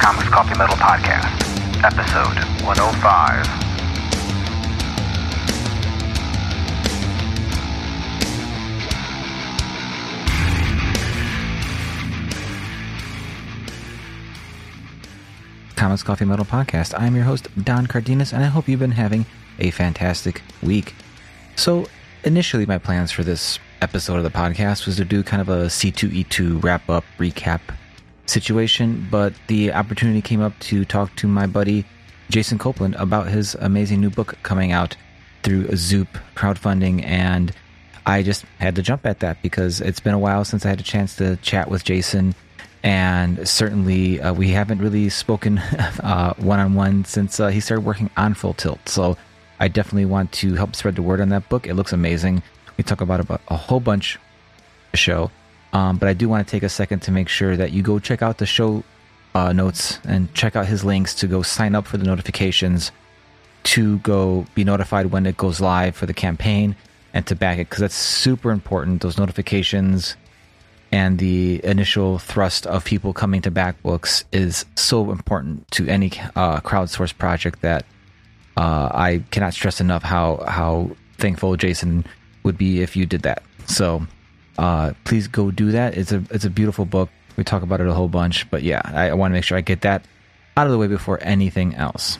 Comics Coffee Metal Podcast, episode 105. Comics Coffee Metal Podcast. I'm your host, Don Cardenas, and I hope you've been having a fantastic week. So, initially, my plans for this episode of the podcast was to do kind of a C2E2 wrap-up, recap situation, but the opportunity came up to talk to my buddy, Jason Copeland, about his amazing new book coming out through Zoop crowdfunding, and I just had to jump at that because it's been a while since I had a chance to chat with Jason. And certainly, we haven't really spoken one-on-one since he started working on Full Tilt. So I definitely want to help spread the word on that book. It looks amazing. We talk about a whole bunch of the show. But I do want to take a second to make sure that you go check out the show notes and check out his links to go sign up for the notifications, to go be notified when it goes live for the campaign, and to back it, because that's super important. Those notifications and the initial thrust of people coming to back books is so important to any crowdsourced project that I cannot stress enough how thankful Jason would be if you did that. So please go do that. It's a beautiful book. We talk about it a whole bunch, but yeah, I want to make sure I get that out of the way before anything else.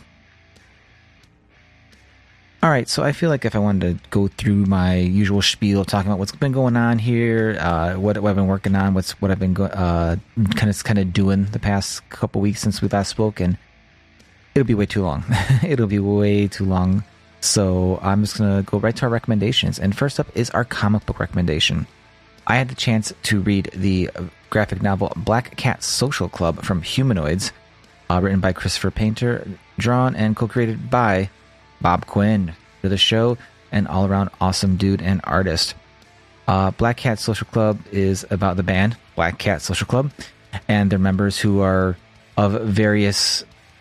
All right, so I feel like if I wanted to go through my usual spiel, talking about what's been going on here, what I've been working on, what I've been kind of doing the past couple weeks since we last spoke, and it'll be way too long. It'll be way too long. So I'm just gonna go right to our recommendations. And first up is our comic book recommendation. I had the chance to read the graphic novel Black Cat Social Club from Humanoids, written by Christopher Painter, drawn and co-created by Bob Quinn. For the show, an all-around awesome dude and artist. Black Cat Social Club is about the band Black Cat Social Club and their members who are of various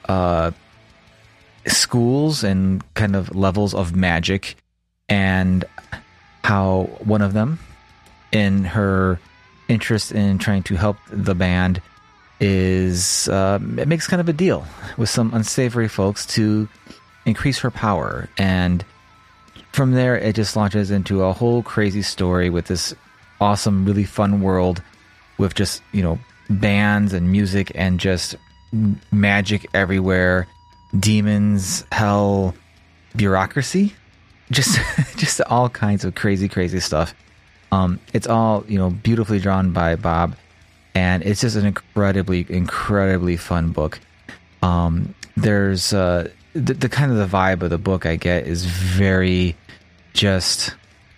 schools and kind of levels of magic, and how one of them, in her interest in trying to help the band, is it makes kind of a deal with some unsavory folks to increase her power, and from there it just launches into a whole crazy story with this awesome, really fun world with just, bands and music and just magic everywhere, demons, hell, bureaucracy, just all kinds of crazy stuff. It's all beautifully drawn by Bob, and it's just an incredibly fun book. There's the kind of the vibe of the book I get is very just...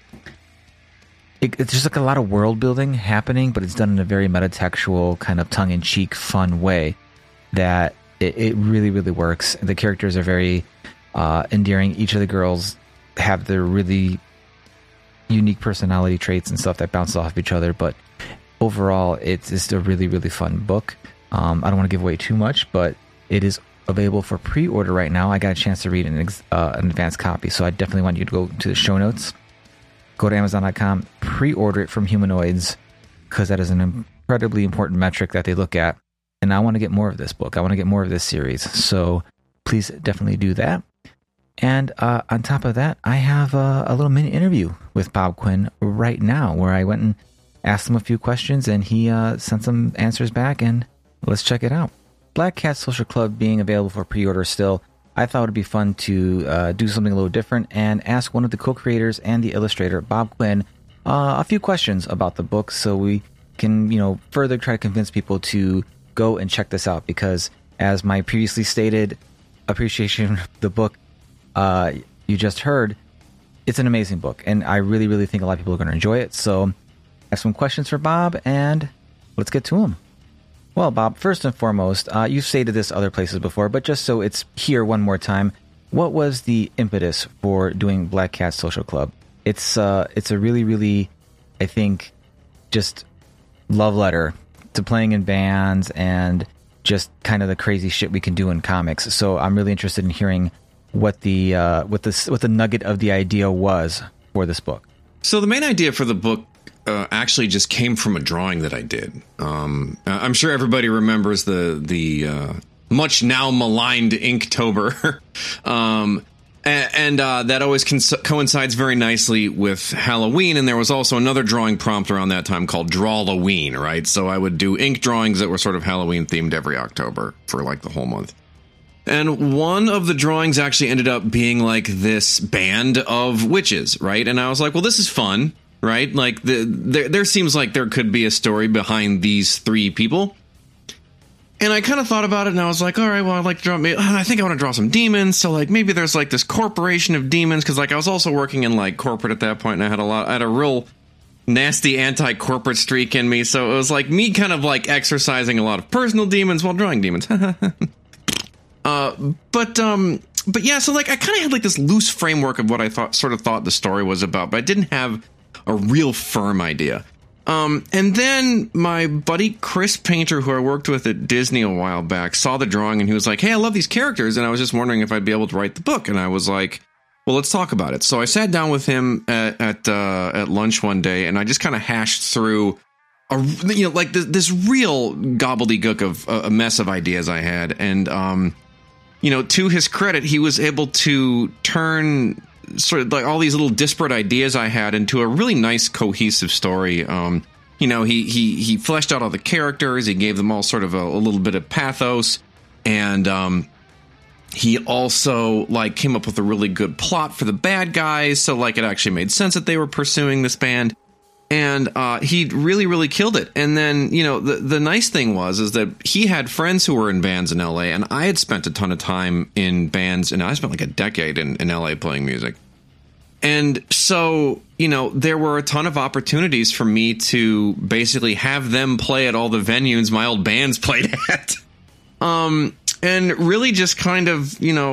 It's just like a lot of world building happening, but it's done in a very metatextual, kind of tongue-in-cheek, fun way that it really works. The characters are very endearing. Each of the girls have their really unique personality traits and stuff that bounce off each other, but overall, it's just a really fun book. I don't want to give away too much, but it is available for pre-order right now. I got a chance to read an advanced copy, so I definitely want you to go to the show notes, go to Amazon.com, pre-order it from Humanoids, because that is an incredibly important metric that they look at, and I want to get more of this book. I want to get more of this series, so please definitely do that. And on top of that, I have a little mini interview with Bob Quinn right now, where I went and asked him a few questions, and he sent some answers back, and let's check it out. Black Cat Social Club being available for pre-order still, I thought it would be fun to do something a little different and ask one of the co-creators and the illustrator, Bob Quinn, a few questions about the book, so we can, further try to convince people to go and check this out, because as my previously stated appreciation of the book you just heard, it's an amazing book, and I really think a lot of people are going to enjoy it. So I have some questions for Bob, and let's get to them. Well, Bob, first and foremost, you've stated this other places before, but just so it's here one more time, what was the impetus for doing Black Cat Social Club? It's a really, I think, just love letter to playing in bands and just kind of the crazy shit we can do in comics. So I'm really interested in hearing what the nugget of the idea was for this book. So the main idea for the book actually just came from a drawing that I did. I'm sure everybody remembers the much now maligned Inktober. And that always coincides very nicely with Halloween. And there was also another drawing prompt around that time called Drawloween, right? So I would do ink drawings that were sort of Halloween themed every October for like the whole month. And one of the drawings actually ended up being like this band of witches, right? And I was like, well, this is fun, right? Like there seems like there could be a story behind these three people. And I kind of thought about it, and I was like, all right, well, I'd like to draw, I think I want to draw some demons. So like maybe there's like this corporation of demons, because like I was also working in like corporate at that point, and I had a real nasty anti-corporate streak in me. So it was like me kind of like exercising a lot of personal demons while drawing demons. But yeah, so like I kind of had like this loose framework of what I thought the story was about, but I didn't have a real firm idea. And then my buddy Chris Painter, who I worked with at Disney a while back, saw the drawing and he was like, hey, I love these characters. And I was just wondering if I'd be able to write the book. And I was like, well, let's talk about it. So I sat down with him at lunch one day, and I just kind of hashed through this real gobbledygook of a mess of ideas I had. And, to his credit, he was able to turn sort of like all these little disparate ideas I had into a really nice cohesive story. He fleshed out all the characters. He gave them all sort of a little bit of pathos, and he also like came up with a really good plot for the bad guys. So like it actually made sense that they were pursuing this band, and he really, really killed it. And then, the nice thing is that he had friends who were in bands in LA, and I had spent a ton of time in bands, and I spent like a decade in LA playing music. And so, there were a ton of opportunities for me to basically have them play at all the venues my old bands played at. And really just kind of,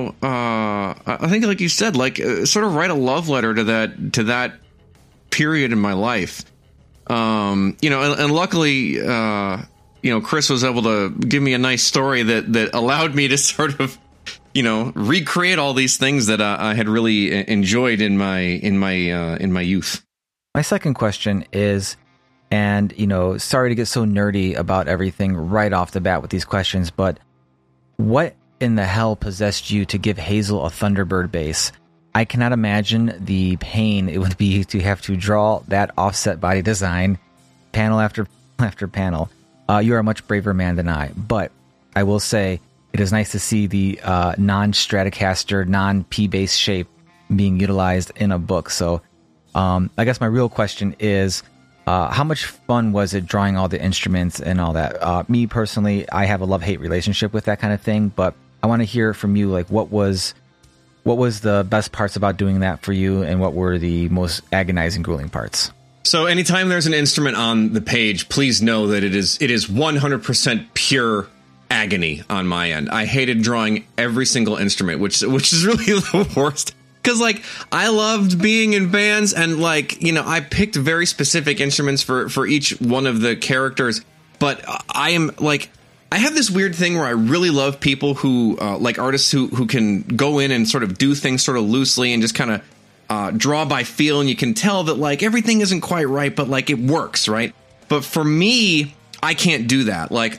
I think like you said, like sort of write a love letter to that period in my life. And luckily, Chris was able to give me a nice story that allowed me to sort of, recreate all these things that I had really enjoyed in my youth. My second question is, and sorry to get so nerdy about everything right off the bat with these questions, but what in the hell possessed you to give Hazel a Thunderbird base? I cannot imagine the pain it would be to have to draw that offset body design panel after panel. You are a much braver man than I, but I will say it is nice to see the non-Stratocaster, non-P-base shape being utilized in a book. So I guess my real question is, how much fun was it drawing all the instruments and all that? Me personally, I have a love-hate relationship with that kind of thing, but I want to hear from you, like what was the best parts about doing that for you, and what were the most agonizing, grueling parts? So anytime there's an instrument on the page, please know that it is 100% pure agony on my end. I hated drawing every single instrument, which is really the worst. Because, like, I loved being in bands, and, like, I picked very specific instruments for each one of the characters. But I have this weird thing where I really love people who, like artists who can go in and sort of do things sort of loosely and just kind of draw by feel. And you can tell that, like, everything isn't quite right, but, like, it works, right? But for me, I can't do that. Like,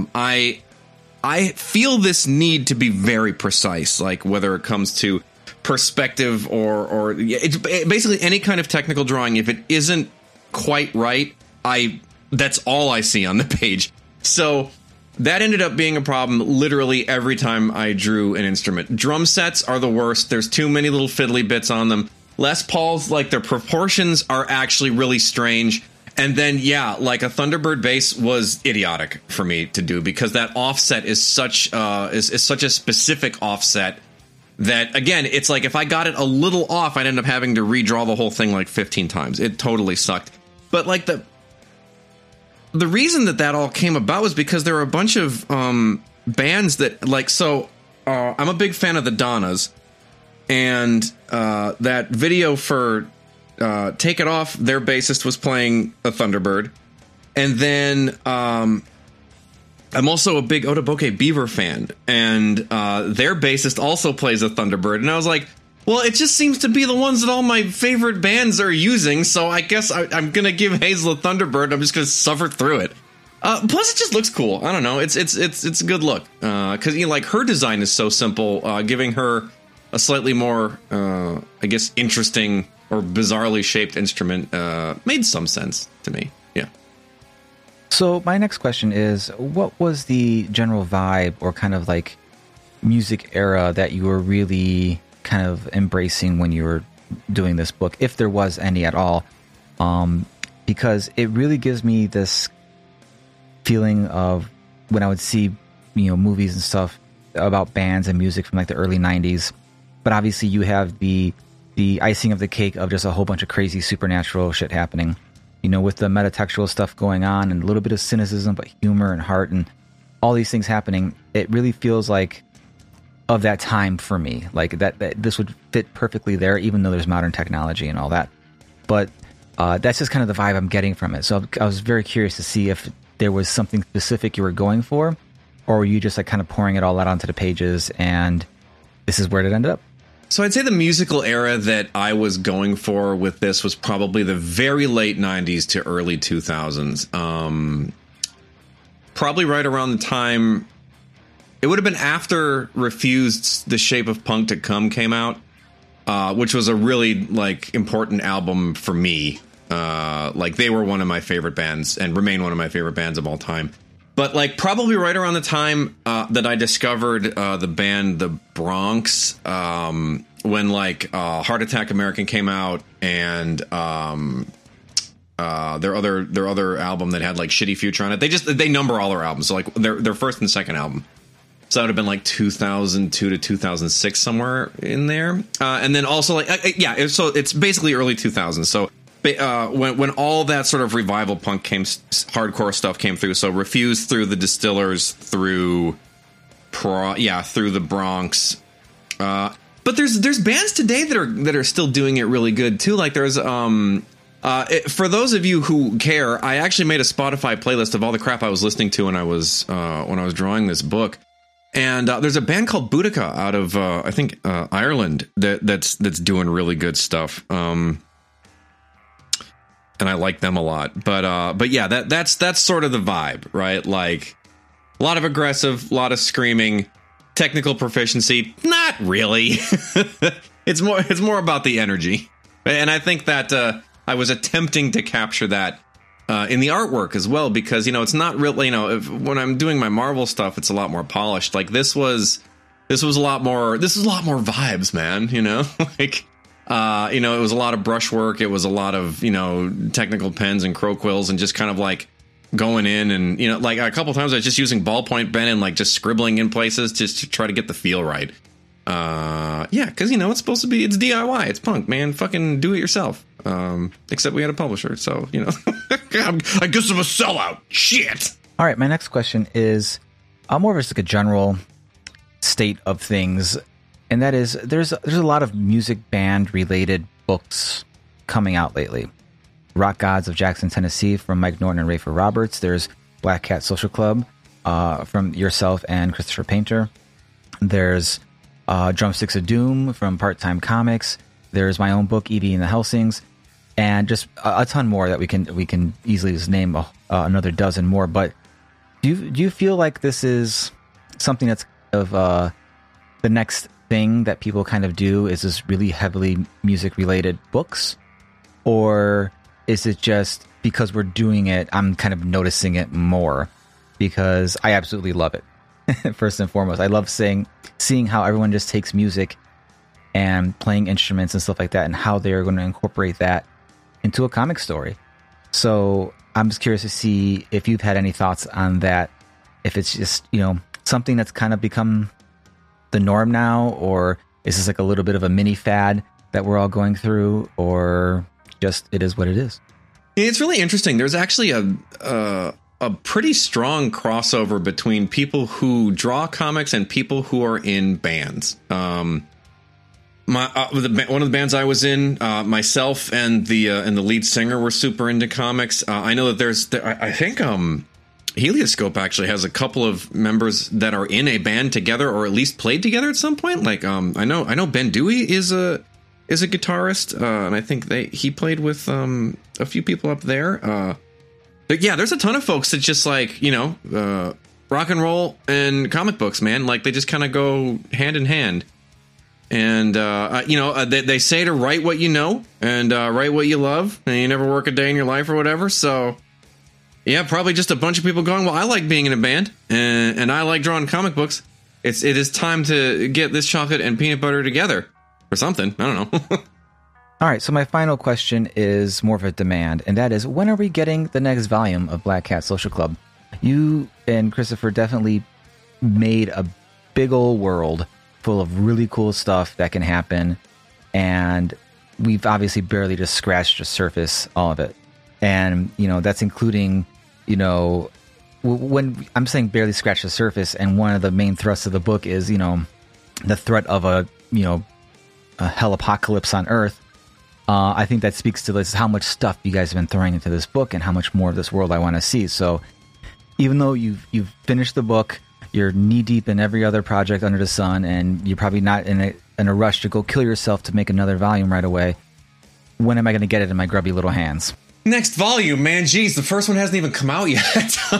I feel this need to be very precise, like whether it comes to perspective or it's basically any kind of technical drawing. If it isn't quite right, that's all I see on the page. So that ended up being a problem literally every time I drew an instrument. Drum sets are the worst. There's too many little fiddly bits on them. Les Pauls, like, their proportions are actually really strange. And then, yeah, like a Thunderbird bass was idiotic for me to do, because that offset is such a specific offset that, again, it's like if I got it a little off, I'd end up having to redraw the whole thing like 15 times. It totally sucked. But like the reason that all came about was because there were a bunch of bands that, like, so I'm a big fan of the Donnas, and that video for Take It Off, their bassist was playing a Thunderbird. And then I'm also a big Otoboke Beaver fan, and their bassist also plays a Thunderbird. And I was like, well, it just seems to be the ones that all my favorite bands are using, so I guess I'm going to give Hazel a Thunderbird. I'm just going to suffer through it. Plus, it just looks cool. I don't know. It's a good look because like her design is so simple. Giving her a slightly more, I guess, interesting or bizarrely shaped instrument made some sense to me. Yeah. So my next question is, what was the general vibe or kind of like music era that you were really kind of embracing when you were doing this book, if there was any at all? Because it really gives me this feeling of when I would see, movies and stuff about bands and music from like the early 90s. But obviously you have the icing of the cake of just a whole bunch of crazy supernatural shit happening, with the metatextual stuff going on and a little bit of cynicism, but humor and heart and all these things happening. It really feels like of that time for me, like that this would fit perfectly there, even though there's modern technology and all that. But that's just kind of the vibe I'm getting from it. So I was very curious to see if there was something specific you were going for, or were you just like kind of pouring it all out onto the pages and this is where it ended up? So I'd say the musical era that I was going for with this was probably the very late 90s to early 2000s. Probably right around the time, it would have been after Refused's The Shape of Punk to Come came out, which was a really like important album for me. Like they were one of my favorite bands and remain one of my favorite bands of all time. But like probably right around the time that I discovered the band The Bronx, when like Heart Attack American came out, and their other album that had like Shitty Future on it. They number all their albums, so like their first and second album. So that would have been like 2002 to 2006, somewhere in there. And then also like so it's basically early 2000s. So when all that sort of revival punk hardcore stuff came through, so Refused through the Distillers, through the Bronx, but there's bands today that are still doing it really good too. Like there's for those of you who care, I actually made a Spotify playlist of all the crap I was listening to when I was drawing this book. And there's a band called Boudica out of I think Ireland that's doing really good stuff. And I like them a lot. But yeah, that's sort of the vibe, right? Like a lot of aggressive, a lot of screaming, technical proficiency. Not really. It's more about the energy. And I think that I was attempting to capture that in the artwork as well, because, it's not really, when I'm doing my Marvel stuff, it's a lot more polished. Like this was a lot more vibes, man, like, it was a lot of brushwork. It was a lot of, technical pens and crow quills and just kind of like going in and, like a couple times I was just using ballpoint pen and like just scribbling in places just to try to get the feel right. Because, it's supposed to be, it's DIY, it's punk, man. Fucking do it yourself. Except we had a publisher, so, I guess I'm a sellout. Shit. All right, my next question is more of just like a general state of things. And that is, there's a lot of music band related books coming out lately. Rock Gods of Jackson, Tennessee from Mike Norton and Rafer Roberts. There's Black Cat Social Club from yourself and Christopher Painter. There's Drumsticks of Doom from Part Time Comics. There's my own book, Evie and the Helsings, and just a ton more that we can easily just name another dozen more. But do you feel like this is something that's of the next thing that people kind of do is this really heavily music related books, or is it just because we're doing it, I'm kind of noticing it more? Because I absolutely love it. First and foremost, I love seeing how everyone just takes music and playing instruments and stuff like that, and how they're going to incorporate that into a comic story. So I'm just curious to see if you've had any thoughts on that, if it's just, something that's kind of become the norm now, or is this like a little bit of a mini fad that we're all going through, or just it is what it is? It's really interesting. There's actually a pretty strong crossover between people who draw comics and people who are in bands. One of the bands I was in, myself and the lead singer were super into comics. I know that I think Helioscope actually has a couple of members that are in a band together, or at least played together at some point. Like I know Ben Dewey is a guitarist, and I think he played with a few people up there. yeah, there's a ton of folks that just like, rock and roll and comic books, man. Like they just kind of go hand in hand. And, they say to write what you know and write what you love, and you never work a day in your life or whatever. So, yeah, probably just a bunch of people going, well, I like being in a band and I like drawing comic books. It is time to get this chocolate and peanut butter together or something. I don't know. All right, so my final question is more of a demand, and that is, when are we getting the next volume of Black Cat Social Club? You and Christopher definitely made a big old world full of really cool stuff that can happen, and we've obviously barely just scratched the surface, all of it. And, that's including, when I'm saying barely scratched the surface, and one of the main thrusts of the book is, the threat of a hell apocalypse on Earth. I think that speaks to this, how much stuff you guys have been throwing into this book and how much more of this world I want to see. So even though you've finished the book, you're knee deep in every other project under the sun, and you're probably not in a rush to go kill yourself to make another volume right away. When am I going to get it in my grubby little hands? Next volume, man. Geez, the first one hasn't even come out yet.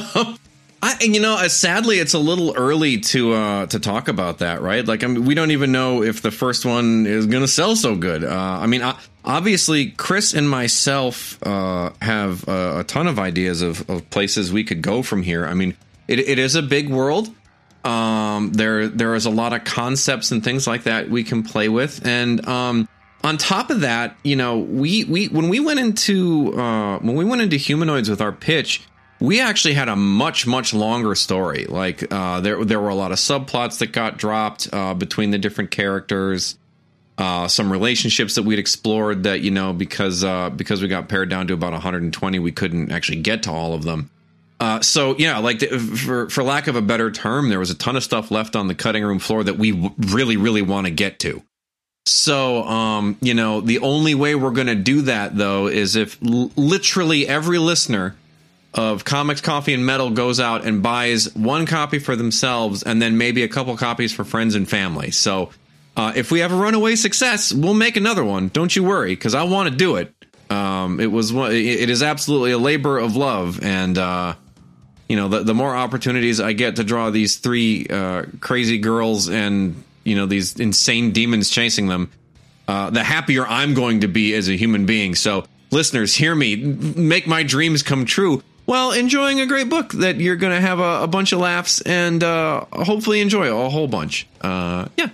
Sadly, it's a little early to talk about that, right? Like, we don't even know if the first one is going to sell so good. Obviously, Chris and myself have a ton of ideas of places we could go from here. I mean, it is a big world. There is a lot of concepts and things like that we can play with, and on top of that, when we went into Humanoids with our pitch, we actually had a much longer story. Like there were a lot of subplots that got dropped between the different characters, some relationships that we'd explored that because we got pared down to about 120, we couldn't actually get to all of them. For lack of a better term, there was a ton of stuff left on the cutting room floor that we really want to get to. So, the only way we're going to do that, though, is if literally every listener of Comics, Coffee, and Metal goes out and buys one copy for themselves and then maybe a couple copies for friends and family. So if we have a runaway success, we'll make another one. Don't you worry, because I want to do it. It is absolutely a labor of love. And, the more opportunities I get to draw these three crazy girls and these insane demons chasing them, the happier I'm going to be as a human being. So listeners, hear me, make my dreams come true while enjoying a great book that you're going to have a bunch of laughs and hopefully enjoy a whole bunch. Yeah.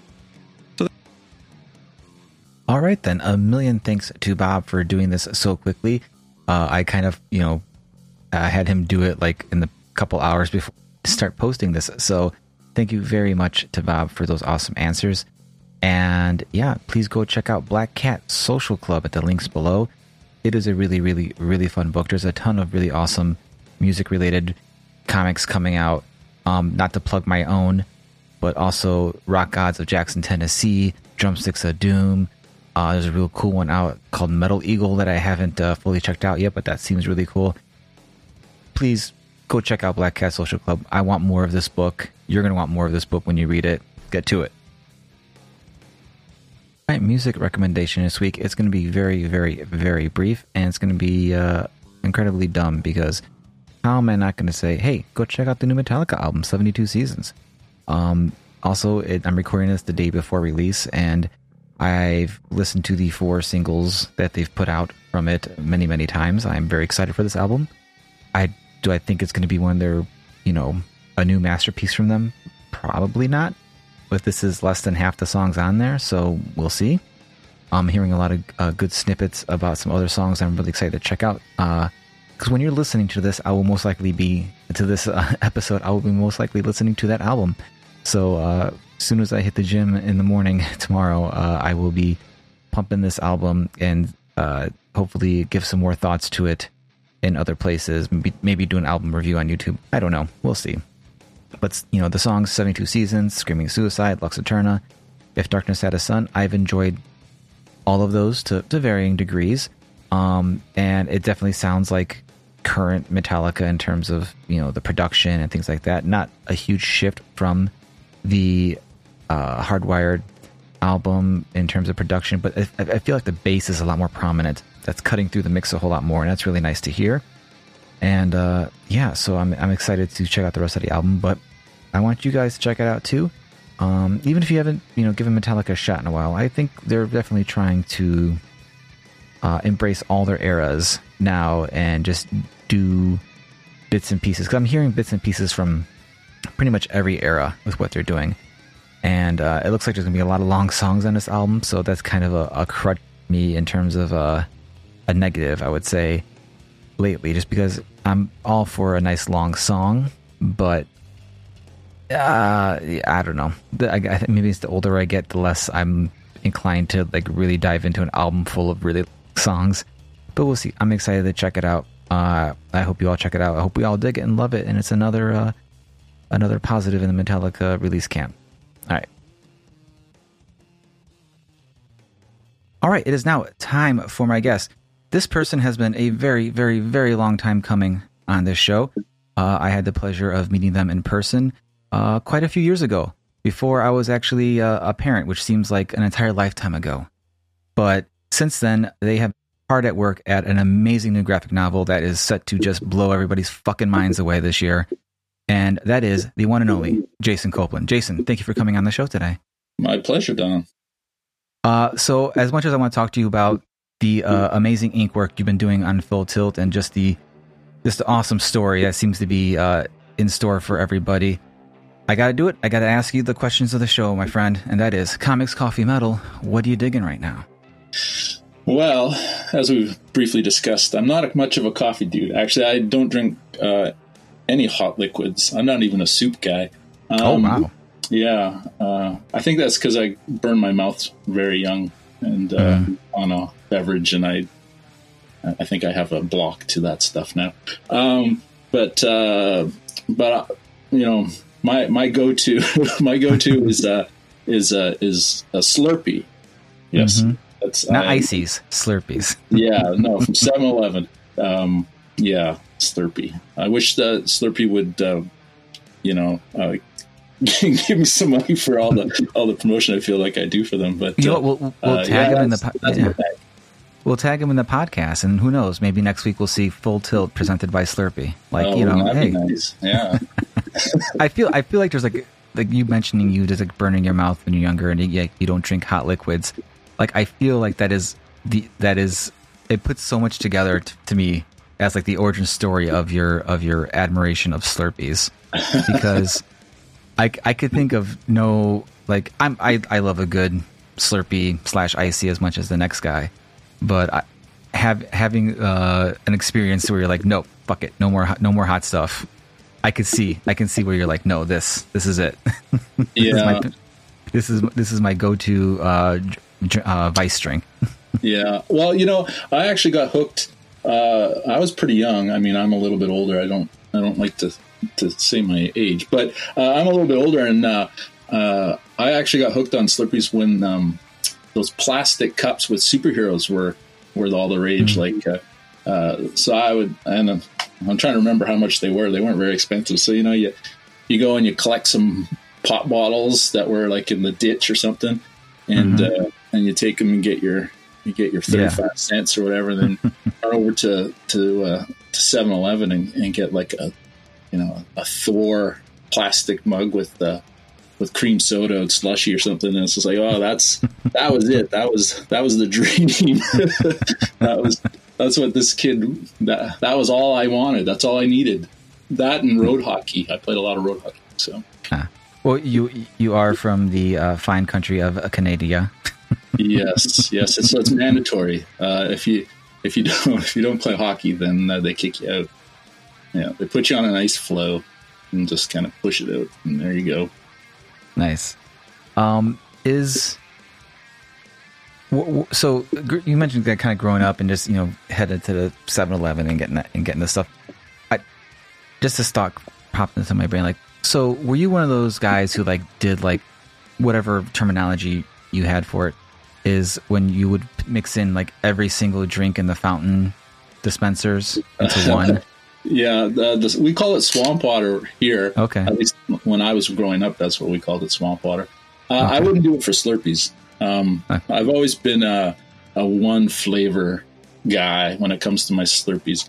All right, then. A million thanks to Bob for doing this so quickly. I kind of, had him do it like in the couple hours before I start posting this. So thank you very much to Bob for those awesome answers. And yeah, please go check out Black Cat Social Club at the links below. It is a really fun book. There's a ton of really awesome music-related comics coming out. Not to plug my own, but also Rock Gods of Jackson, Tennessee, Drumsticks of Doom. There's a real cool one out called Metal Eagle that I haven't fully checked out yet, but that seems really cool. Please go check out Black Cat Social Club. I want more of this book. You're going to want more of this book when you read it. Get to it. All right, music recommendation this week. It's going to be very brief, and it's going to be incredibly dumb, because how am I not going to say, hey, go check out the new Metallica album, 72 Seasons. Also, I'm recording this the day before release, and I've listened to the 4 singles that they've put out from it many times. I'm very excited for this album. Do I think it's going to be one of their, a new masterpiece from them? Probably not. But this is less than half the songs on there, so we'll see. I'm hearing a lot of good snippets about some other songs I'm really excited to check out. Because when you're listening to this, I will most likely be, to this episode, I will be most likely listening to that album. So as soon as I hit the gym in the morning tomorrow, I will be pumping this album and hopefully give some more thoughts to it in other places. Maybe do an album review on YouTube. I don't know. We'll see. But, the songs 72 Seasons, Screaming Suicide, Lux Eterna, If Darkness Had a Sun, I've enjoyed all of those to varying degrees. And it definitely sounds like current Metallica in terms of, the production and things like that. Not a huge shift from the Hardwired album in terms of production, but I feel like the bass is a lot more prominent. That's cutting through the mix a whole lot more, and that's really nice to hear. And so I'm excited to check out the rest of the album, but I want you guys to check it out too. Even if you haven't, given Metallica a shot in a while, I think they're definitely trying to embrace all their eras now and just do bits and pieces. Because I'm hearing bits and pieces from pretty much every era with what they're doing. And it looks like there's going to be a lot of long songs on this album, so that's kind of a crutch for me in terms of a negative, I would say, lately, just because I'm all for a nice long song, but I don't know. I think maybe it's the older I get, the less I'm inclined to like really dive into an album full of really long songs. But we'll see. I'm excited to check it out. I hope you all check it out. I hope we all dig it and love it, and it's another positive in the Metallica release camp. All right, it is now time for my guest. This person has been a very, very, very long time coming on this show. I had the pleasure of meeting them in person quite a few years ago, before I was actually a parent, which seems like an entire lifetime ago. But since then, they have been hard at work at an amazing new graphic novel that is set to just blow everybody's fucking minds away this year. And that is the one and only Jason Copeland. Jason, thank you for coming on the show today. My pleasure, Don. So as much as I want to talk to you about the amazing ink work you've been doing on Full Tilt and just the awesome story that seems to be in store for everybody, I got to do it. I got to ask you the questions of the show, my friend, and that is comics, coffee, metal. What are you digging right now? Well, as we've briefly discussed, I'm not much of a coffee dude. Actually, I don't drink any hot liquids. I'm not even a soup guy. Oh, wow. Yeah. I think that's because I burned my mouth very young and on a beverage, and I think I have a block to that stuff now. But my go-to is a Slurpee. Yes. Mm-hmm. That's not Ices, Slurpees. Yeah, no, from 7-Eleven. Yeah, Slurpee. I wish the Slurpee would give me some money for all the promotion I feel like I do for them. But we'll tag him in the we'll tag him in the podcast, and who knows, maybe next week we'll see Full Tilt presented by Slurpee. Hey, nice. Yeah. I feel like there's like you mentioning you just like burning your mouth when you're younger, and you don't drink hot liquids. Like I feel like that is it puts so much together to me as like the origin story of your admiration of Slurpees, because I could think of I love a good Slurpee / icy as much as the next guy, but having an experience where you're like, no, fuck it, no more hot stuff. I can see where you're like, no, this is it. Yeah. This is my go-to vice drink. Yeah. Well, I actually got hooked. I was pretty young. I mean, I'm a little bit older. I don't like to say my age, but I'm a little bit older, and I actually got hooked on Slurpees when those plastic cups with superheroes were all the rage. Mm-hmm. So I would, and I'm trying to remember how much they were. They weren't very expensive. So you go and you collect some pop bottles that were like in the ditch or something, and mm-hmm. And you take them and get your 35 cents or whatever, then run over to 7-Eleven and get like a Thor plastic mug with cream soda and slushy or something, and it's just like, oh, that was it. That was the dream. That's what this kid. That was all I wanted. That's all I needed. That and road hockey. I played a lot of road hockey. So. Well, you are from the fine country of Canada. Yes. So it's mandatory. If you don't play hockey, then they kick you out. Yeah, they put you on an ice floe and just kind of push it out, and there you go. Nice. So you mentioned that kind of growing up and just headed to the 7-Eleven and getting this stuff. Just this thought popped into my brain, like, so were you one of those guys who did whatever terminology you had for it is when you would mix in every single drink in the fountain dispensers into one? Yeah, we call it swamp water here. Okay. At least when I was growing up, that's what we called it, swamp water. Okay. I wouldn't do it for Slurpees. I've always been a one flavor guy when it comes to my Slurpees.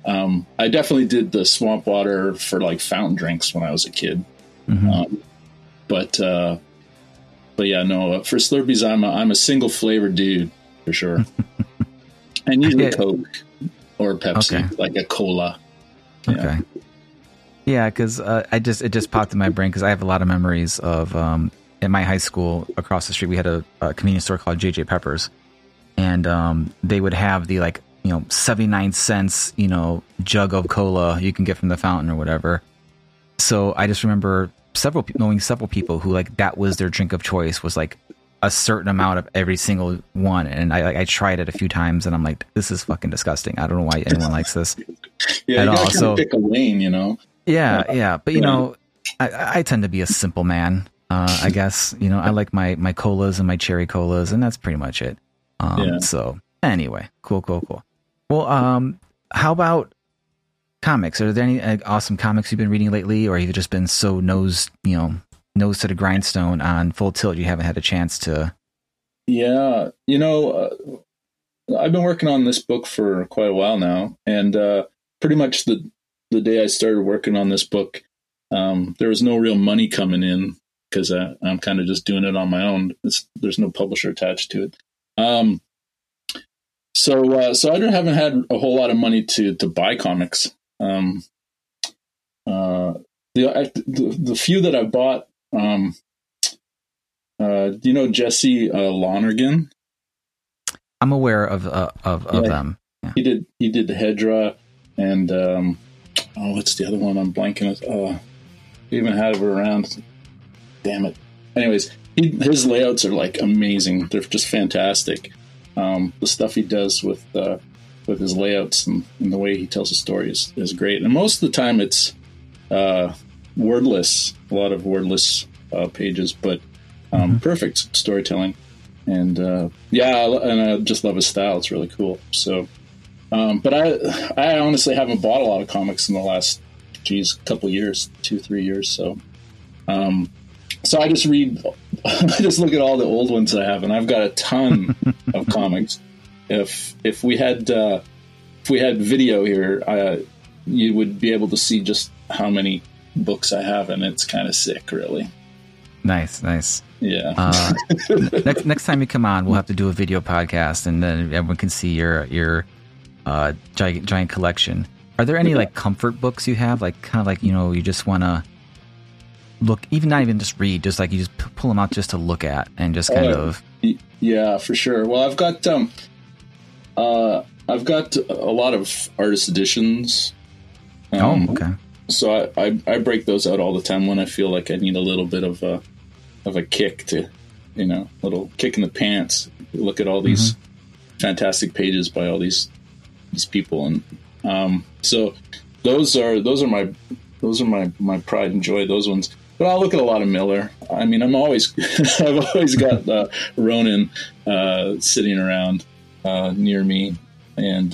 I definitely did the swamp water for like fountain drinks when I was a kid. But yeah, no, for Slurpees, I'm a single flavor dude for sure. And usually Coke or Pepsi, like a cola. Yeah. Okay. Yeah, because it just popped in my brain because I have a lot of memories of in my high school across the street we had a convenience store called JJ Peppers, and they would have the 79 cents jug of cola you can get from the fountain or whatever. So I just remember knowing several people who that was their drink of choice, was like a certain amount of every single one, and I tried it a few times and I'm like, this is fucking disgusting. I don't know why anyone likes this. Yeah, you gotta kind of pick a lane, Yeah, but I tend to be a simple man. I guess I like my colas and my cherry colas, and that's pretty much it. So anyway, cool. Well, how about comics? Are there any awesome comics you've been reading lately, or have you just been so nose to the grindstone on Full Tilt you haven't had a chance to? Yeah, I've been working on this book for quite a while now, and pretty much the day I started working on this book, there was no real money coming in because I'm kind of just doing it on my own. There's no publisher attached to it. So I haven't had a whole lot of money to buy comics. The few that I bought, do you know Jesse Lonergan? I'm aware of them. Yeah. He did the Hedra, and what's the other one? I'm blanking. We even had it around. Damn it. Anyways, his layouts are amazing. They're just fantastic. The stuff he does with his layouts and the way he tells the story is great. And most of the time it's wordless, a lot of wordless pages, but perfect storytelling. And and I just love his style. It's really cool. So, but I honestly haven't bought a lot of comics in the last, couple years, 2-3 years. So, so I just I just look at all the old ones I have, and I've got a ton of comics. If we had video here, you would be able to see just how many books I have, and it's kind of sick, really. Nice. Yeah. Next time you come on, we'll have to do a video podcast, and then everyone can see your giant collection. Are there any comfort books you have, you just want to look, even not even just read, just you just pull them out just to look at and just kind of? Yeah, for sure. Well, I've got a lot of artist editions. Okay. So I break those out all the time when I feel like I need a little bit of a kick to, little kick in the pants. Look at all these fantastic pages by all these people, and so those are my pride and joy. Those ones. But I'll look at a lot of Miller. I mean, I've always got Ronin sitting around near me, and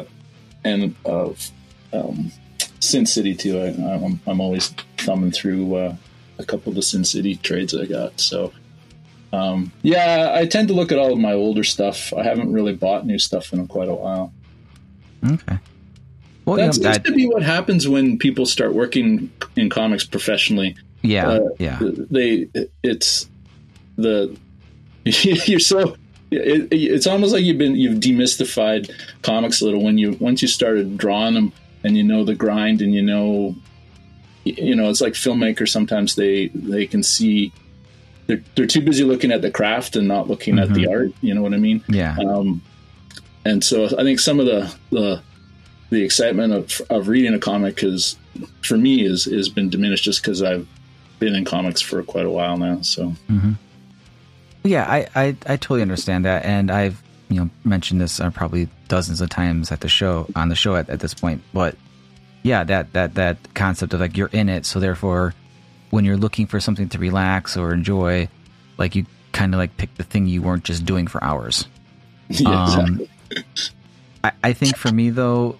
Sin City too. I'm always thumbing through a couple of the Sin City trades I got. So I tend to look at all of my older stuff. I haven't really bought new stuff in quite a while. Okay. Well, that seems to be what happens when people start working in comics professionally. Yeah, it's it's almost like you've demystified comics a little once you started drawing them, and the grind, and it's like filmmakers. Sometimes they can see they're too busy looking at the craft and not looking at the art. You know what I mean? Yeah. And so I think some of the excitement of reading a comic has been diminished just because I've been in comics for quite a while now. So yeah, I totally understand that, and I've mentioned this probably dozens of times on the show at this point. But yeah, that concept of you're in it, so therefore when you're looking for something to relax or enjoy, you kind of pick the thing you weren't just doing for hours. Yeah, exactly. I think for me though,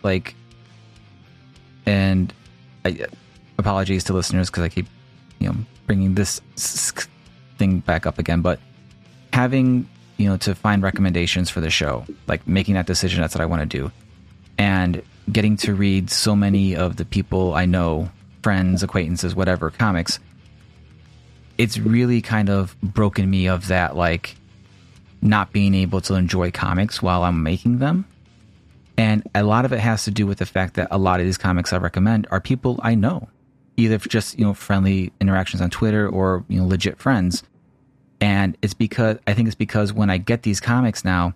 and apologies to listeners because I keep bringing this thing back up again, but having to find recommendations for the show, making that decision, that's what I want to do. And getting to read so many of the people I know, friends, acquaintances, whatever, comics, it's really kind of broken me of that, like, not being able to enjoy comics while I'm making them. And a lot of it has to do with the fact that a lot of these comics I recommend are people I know, either just, friendly interactions on Twitter or, legit friends. And I think it's because when I get these comics now,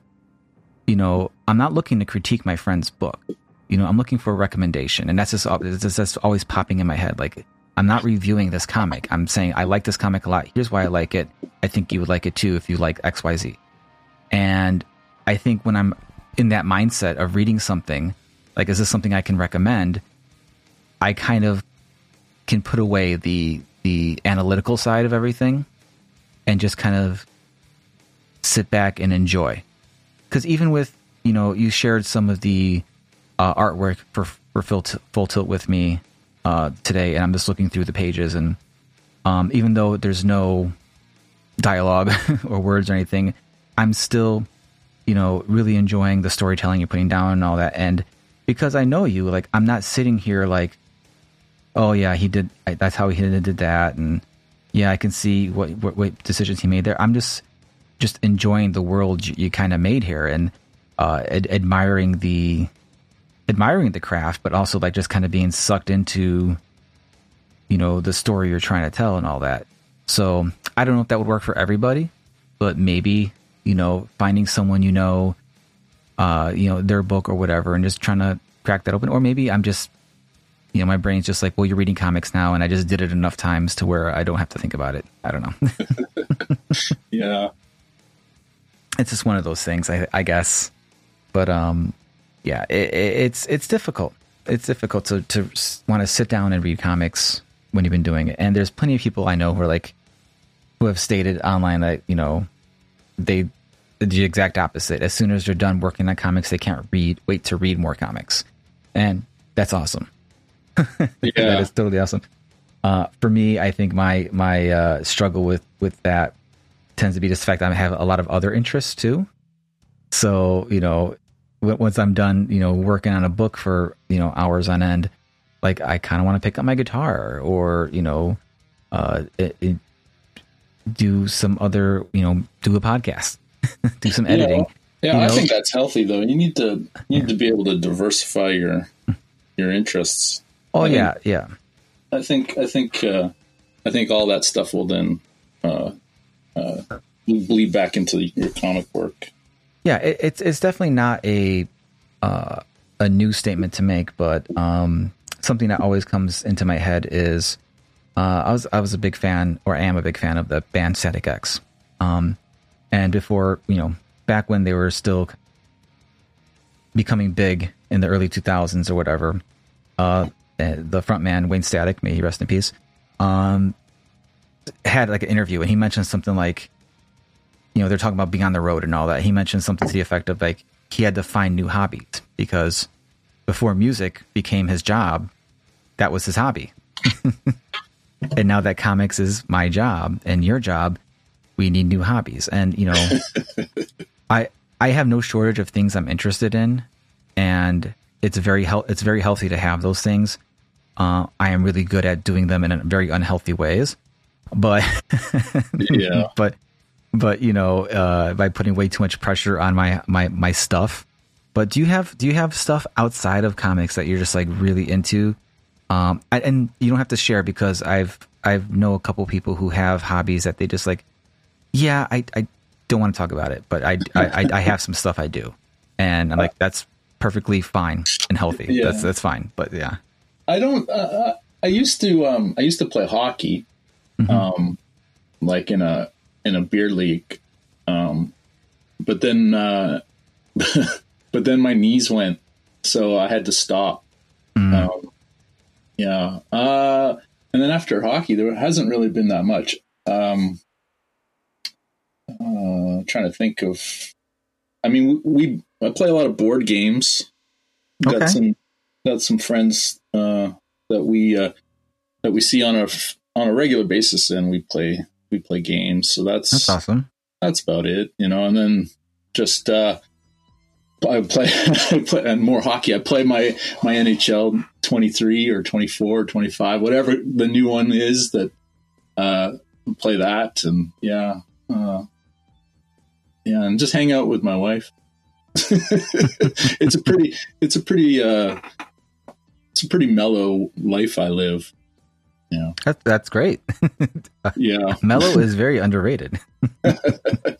I'm not looking to critique my friend's book. I'm looking for a recommendation. And that's just always popping in my head. Like, I'm not reviewing this comic. I'm saying, I like this comic a lot. Here's why I like it. I think you would like it too if you like XYZ. And I think when I'm in that mindset of reading something, like, is this something I can recommend? I kind of can put away the analytical side of everything and just kind of sit back and enjoy. Because even with, you shared some of the artwork for Full Tilt with me today, and I'm just looking through the pages, and even though there's no dialogue or words or anything, I'm still, really enjoying the storytelling you're putting down and all that. And because I know you, like, I'm not sitting here like, oh yeah, that's how he did that, and yeah, I can see what decisions he made there. I'm just enjoying the world you kind of made here, and admiring the craft, but also like just kind of being sucked into, the story you're trying to tell and all that. So I don't know if that would work for everybody, but maybe, finding someone, their book or whatever, and just trying to crack that open. Or maybe I'm just, my brain's just like, well, you're reading comics now, and I just did it enough times to where I don't have to think about it. I don't know. Yeah. It's just one of those things, I guess. But yeah, it's difficult. It's difficult to want to sit down and read comics when you've been doing it. And there's plenty of people I know who have stated online that, they the exact opposite. As soon as they're done working on comics, they can't wait to read more comics. And that's awesome. Yeah. That is totally awesome. For me, I think my struggle with that tends to be just the fact that I have a lot of other interests too. So, once I'm done, working on a book for, hours on end, like, I kind of want to pick up my guitar or, do some other, do a podcast, do some editing. Yeah, I think that's healthy though. You need to be able to diversify your interests. Oh, yeah. I think all that stuff will then bleed back into your comic work. Yeah, it's definitely not a new statement to make, but something that always comes into my head is I was a big fan, or am a big fan, of the band Static X, and before, back when they were still becoming big in the early 2000s or whatever, the frontman Wayne Static, may he rest in peace, had like an interview, and he mentioned something like, they're talking about being on the road and all that. He mentioned something to the effect of like, he had to find new hobbies because before music became his job, that was his hobby. And now that comics is my job and your job, we need new hobbies. And, I have no shortage of things I'm interested in, and it's very healthy to have those things. I am really good at doing them in very unhealthy ways, but yeah, but by putting way too much pressure on my stuff. But do you have stuff outside of comics that you're just like really into? And you don't have to share, because I've know a couple people who have hobbies that they just like, yeah, I don't want to talk about it, but I have some stuff I do, and I'm like, that's perfectly fine and healthy. Yeah. That's fine. But yeah, I don't. I used to play hockey, like in a beer league, but then my knees went, so I had to stop. Yeah. And then after hockey, there hasn't really been that much. Trying to think of, I mean, I play a lot of board games. Okay. Got some friends, that we see on a regular basis, and we play games. So that's awesome. That's about it, and then just, I play, and more hockey. I play my NHL 23 or 24 or 25, whatever the new one is. That play that, and and just hang out with my wife. It's a pretty mellow life I live. Yeah, that's great. Yeah, mellow is very underrated. The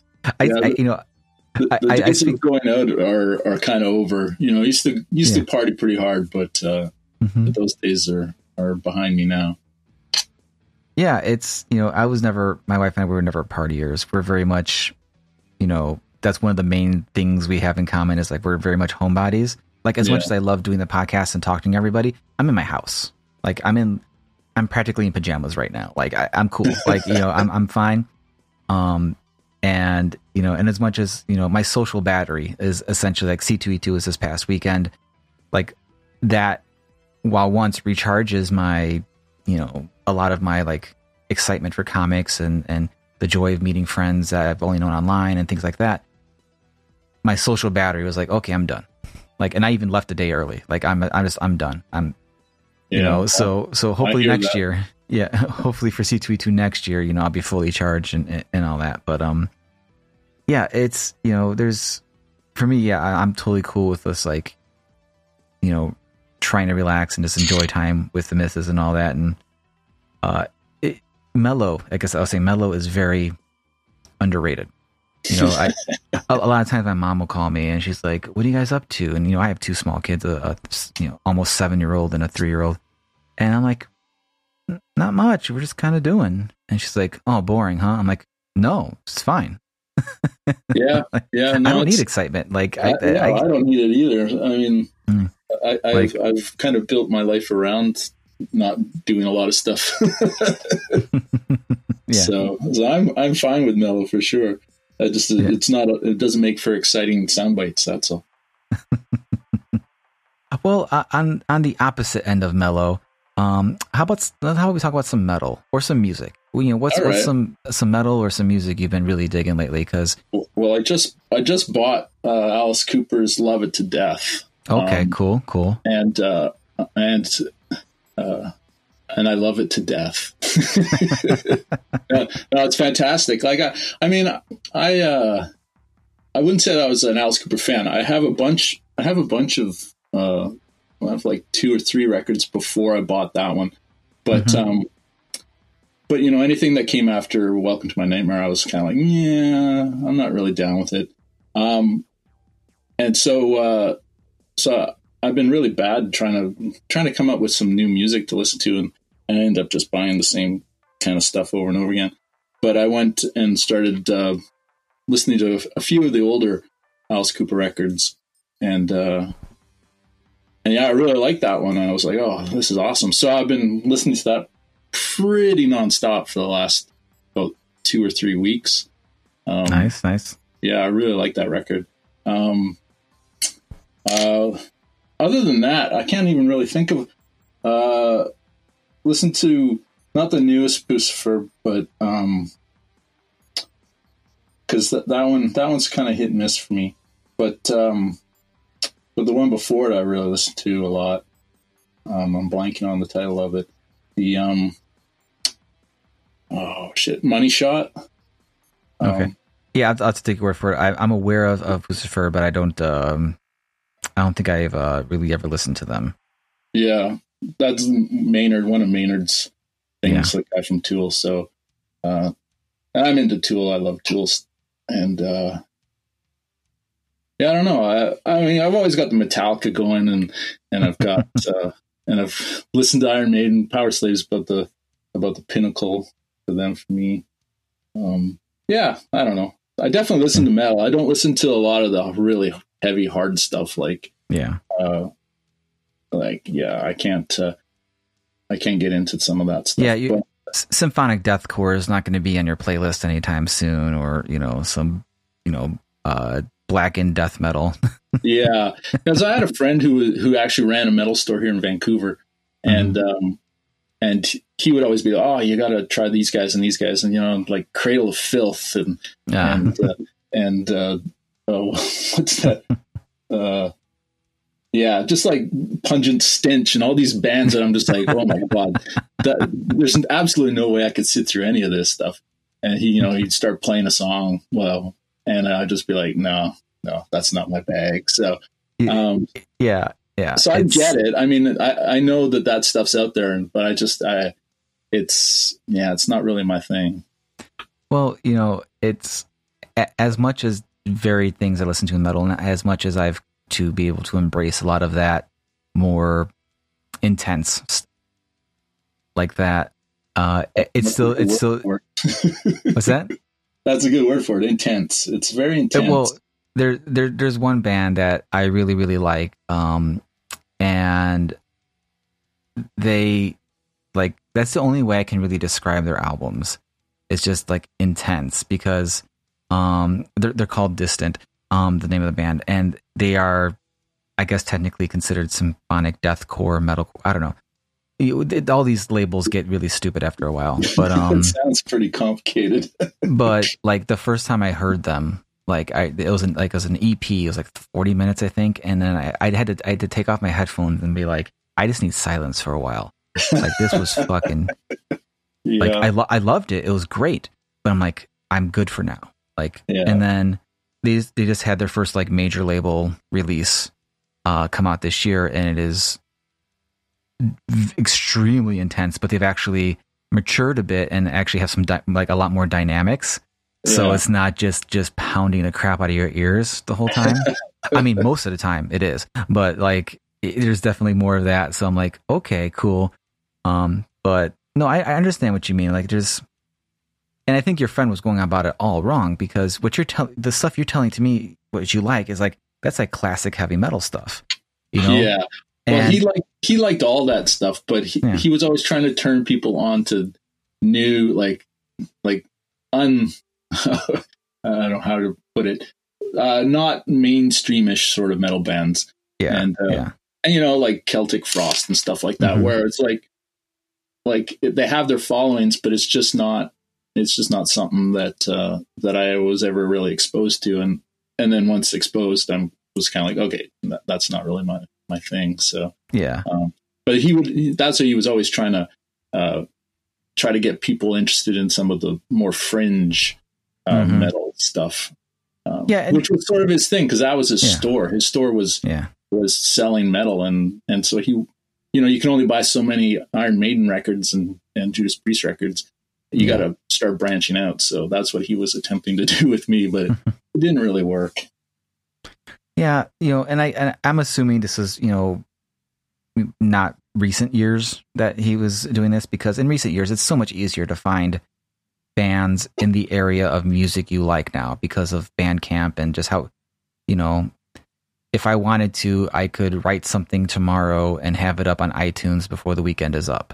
days of going out are kind of over. You know, I used to party pretty hard, but those days are behind me now. Yeah, it's, my wife and I were never partiers. We're very much, that's one of the main things we have in common is like we're very much homebodies. Like as much as I love doing the podcast and talking to everybody, I'm in my house. Like I'm practically in pajamas right now. Like I'm cool. Like, I'm fine. And as much as, my social battery is essentially like C2E2 is this past weekend, like that, while once recharges my, a lot of my like excitement for comics and the joy of meeting friends that I've only known online and things like that. My social battery was like, okay, I'm done. Like, and I even left a day early. Like I'm done. So hopefully next year, hopefully for C2E2 next year, I'll be fully charged and all that. But, it's, there's, for me, I'm totally cool with this, like, trying to relax and just enjoy time with the missus and all that. And, mellow, I guess I was saying mellow is very underrated. A lot of times my mom will call me and she's like, what are you guys up to? And, I have two small kids, almost 7-year-old and a 3-year-old. And I'm like, not much. We're just kind of doing. And she's like, oh, boring, huh? I'm like, no, it's fine. Yeah. I don't need excitement. Like, I don't need it either. I mean, I've kind of built my life around not doing a lot of stuff. So I'm fine with mellow for sure. It doesn't make for exciting sound bites. That's all. Well, on the opposite end of mellow, how about we talk about some metal or some music? What's some metal or some music you've been really digging lately? Because I just bought Alice Cooper's "Love It to Death." Okay, cool, and I love it to death. No, it's fantastic. Like I wouldn't say that I was an Alice Cooper fan. I have a bunch of I have like 2 or 3 records before I bought that one. But but anything that came after Welcome to My Nightmare, I was kind of like, I'm not really down with it. And so I've been really bad trying to come up with some new music to listen to, and I end up just buying the same kind of stuff over and over again. But I went and started listening to a few of the older Alice Cooper records, and I really liked that one. I was like, oh, this is awesome. So I've been listening to that pretty nonstop for the last about 2 or 3 weeks. Nice. Yeah, I really like that record. Other than that, I can't even really think of listen to not the newest Puscifer, but because that one's kind of hit and miss for me. But the one before it, I really listened to a lot. I'm blanking on the title of it. The Money Shot. Okay. Yeah, I'll take your word for it. I'm aware of Puscifer, but I don't think I've really ever listened to them. Yeah, that's Maynard, one of Maynard's things, like guy from Tool. So I'm into Tool. I love Tool, and I don't know. I mean, I've always got the Metallica going, and I've got and I've listened to Iron Maiden, Power Slaves, about the pinnacle for them for me. I don't know. I definitely listen to metal. I don't listen to a lot of the really heavy, hard stuff. I can't get into some of that stuff. Yeah, symphonic deathcore is not going to be on your playlist anytime soon, or some blackened death metal. Yeah, because I had a friend who actually ran a metal store here in Vancouver, and he would always be, oh, you got to try these guys, and like Cradle of Filth and what's that? Yeah, just like Pungent Stench and all these bands that I'm just like, oh my God, there's absolutely no way I could sit through any of this stuff. And he'd start playing a song, and I'd just be like, no, that's not my bag. So, yeah. So I get it. I mean, I know that stuff's out there, but it's not really my thing. Well, it's as much as varied things I listen to in metal, and as much as I've to be able to embrace a lot of that more intense like that. It's still what's that? That's a good word for it. Intense. It's very intense. Well, there's one band that I really, really like. And they that's the only way I can really describe their albums. It's just like intense because, they're called Distant, the name of the band, and they are, I guess, technically considered symphonic deathcore, metal. I don't know. All these labels get really stupid after a while, but it sounds pretty complicated. But like the first time I heard them, it was an EP. It was like 40 minutes, I think, and then I had to take off my headphones and be like, I just need silence for a while. Like this was fucking. Yeah. Like I loved it. It was great, but I'm like, I'm good for now. And then they just had their first like major label release come out this year, and it is extremely intense, but they've actually matured a bit and actually have some a lot more dynamics. So it's not just pounding the crap out of your ears the whole time. I mean, most of the time it is, but there's definitely more of that. So I'm like, okay, cool. But no, I understand what you mean. And I think your friend was going about it all wrong, because what the stuff you're telling to me, what you like, is that's like classic heavy metal stuff. Yeah. Well, he liked all that stuff, but he was always trying to turn people on to new, I don't know how to put it, not mainstreamish sort of metal bands. Yeah. And like Celtic Frost and stuff like that, where it's like they have their followings, but it's just not something that I was ever really exposed to. And then once exposed, I was kind of like, okay, that's not really my thing. So, yeah. But that's what he was always trying to try to get people interested in some of the more fringe metal stuff. Which was sort of his thing, because that was his store. His store was selling metal, and so he, you can only buy so many Iron Maiden records and Judas Priest records. You got to start branching out. So that's what he was attempting to do with me, but it didn't really work. Yeah, and I'm assuming this is, not recent years that he was doing this, because in recent years it's so much easier to find bands in the area of music you like now because of Bandcamp and just how, if I wanted to, I could write something tomorrow and have it up on iTunes before the weekend is up.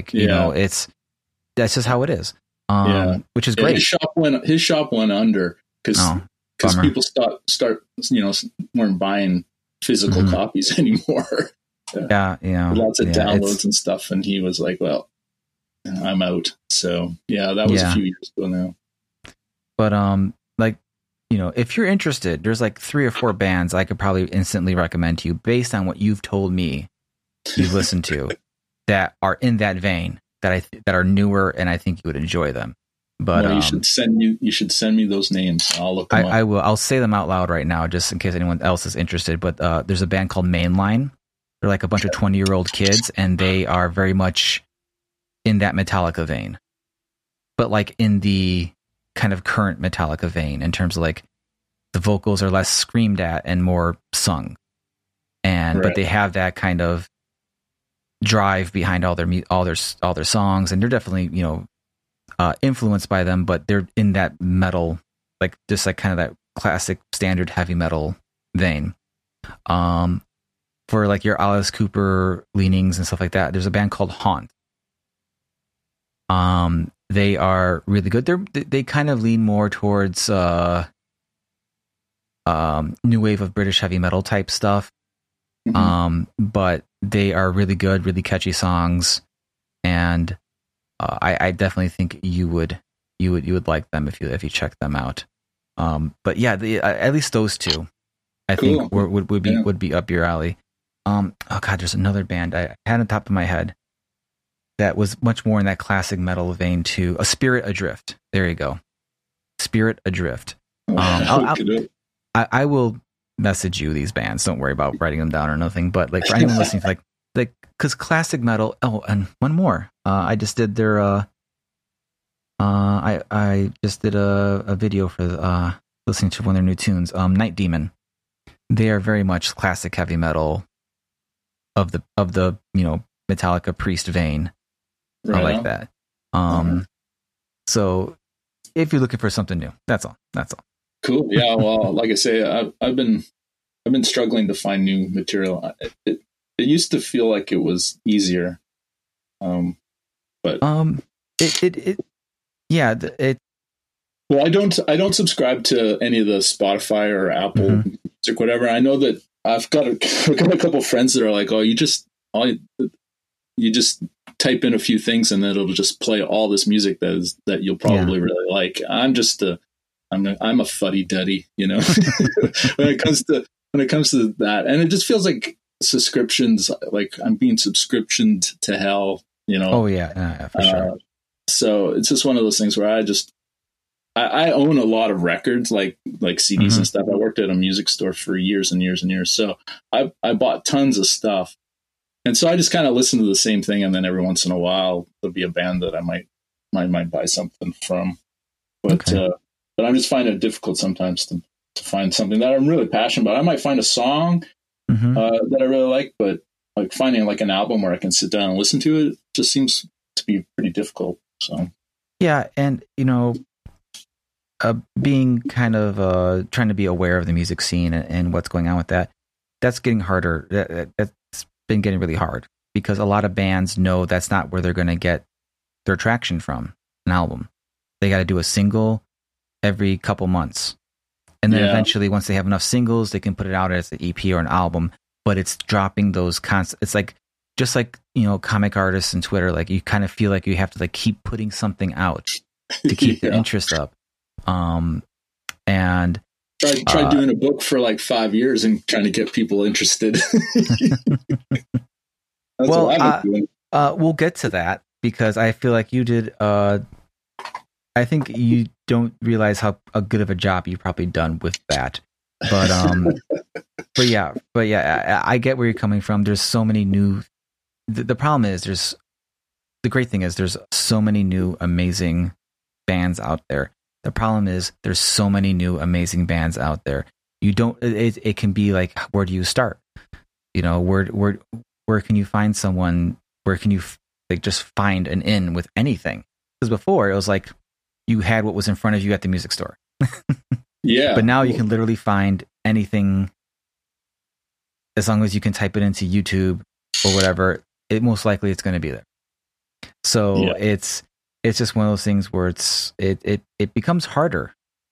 That's just how it is. Which is great. His shop went under because people weren't buying physical copies anymore. Lots of downloads and stuff, and he was like, well, I'm out. So that was a few years ago now. But if you're interested, there's 3 or 4 bands I could probably instantly recommend to you based on what you've told me you've listened to that are in that vein, that are newer, and I think you would enjoy them. But you should send me those names. I'll look them up. I will. I'll say them out loud right now, just in case anyone else is interested. But there's a band called Mainline. They're like a bunch of 20-year-old kids, and they are very much in that Metallica vein, but in the kind of current Metallica vein in terms of the vocals are less screamed at and more sung, but they have that kind of drive behind all their songs, and they're definitely influenced by them, but they're in that metal, just kind of that classic standard heavy metal vein. For your Alice Cooper leanings and stuff like that, there's a band called Haunt. They are really good. They kind of lean more towards new wave of British heavy metal type stuff. But they are really good, really catchy songs, and I definitely think you would like them if you check them out. But yeah, at least those two I Cool. think would be up your alley. Oh God, there's another band I had on top of my head that was much more in that classic metal vein too. A Spirit Adrift. There you go. Spirit Adrift. I will message you these bands. Don't worry about writing them down or nothing. But like for anyone listening, like because classic metal. Oh, and one more. I just did their. I just did a video for listening to one of their new tunes. Night Demon. They are very much classic heavy metal of the Metallica Priest vein. Right I like on. that. So if you're looking for something new, that's all. Cool. Yeah. Well, like I say, I've been struggling to find new material. It used to feel like it was easier. Well, I don't subscribe to any of the Spotify or Apple Music, whatever. I know that I've got a couple friends that are like, oh, you just type in a few things and then it'll just play all this music that you'll probably really like. I'm a fuddy-duddy, when it comes to that. And it just feels like subscriptions, like I'm being subscriptioned to hell, Oh yeah, for sure. So it's just one of those things where I own a lot of records, like CDs and stuff. I worked at a music store for years and years and years. So I bought tons of stuff. And so I just kind of listen to the same thing. And then every once in a while, there'll be a band that I might buy something from. But I'm just finding it difficult sometimes to find something that I'm really passionate about. I might find a song that I really like, but like finding like an album where I can sit down and listen to it just seems to be pretty difficult. So yeah, and being kind of trying to be aware of the music scene and what's going on with that's getting harder. That's been getting really hard because a lot of bands know that's not where they're going to get their traction from, an album. They got to do a single every couple months. And then eventually, once they have enough singles, they can put it out as an EP or an album. But it's dropping those it's like, just like, comic artists and Twitter, like you kind of feel like you have to like keep putting something out to keep the interest up. And try doing a book for like 5 years and trying to get people interested. That's what I've been doing. We'll get to that because I feel like you did. I think you don't realize how good of a job you've probably done with that. But yeah, I get where you're coming from. There's so many new. The problem is the great thing is there's so many new amazing bands out there. The problem is there's so many new amazing bands out there. You don't. It can be like, where do you start? Where can you find someone? Where can you just find an in with anything? Because before it was like you had what was in front of you at the music store. Yeah. But now you can literally find anything as long as you can type it into YouTube or whatever. It most likely it's going to be there. So it's just one of those things where it becomes harder.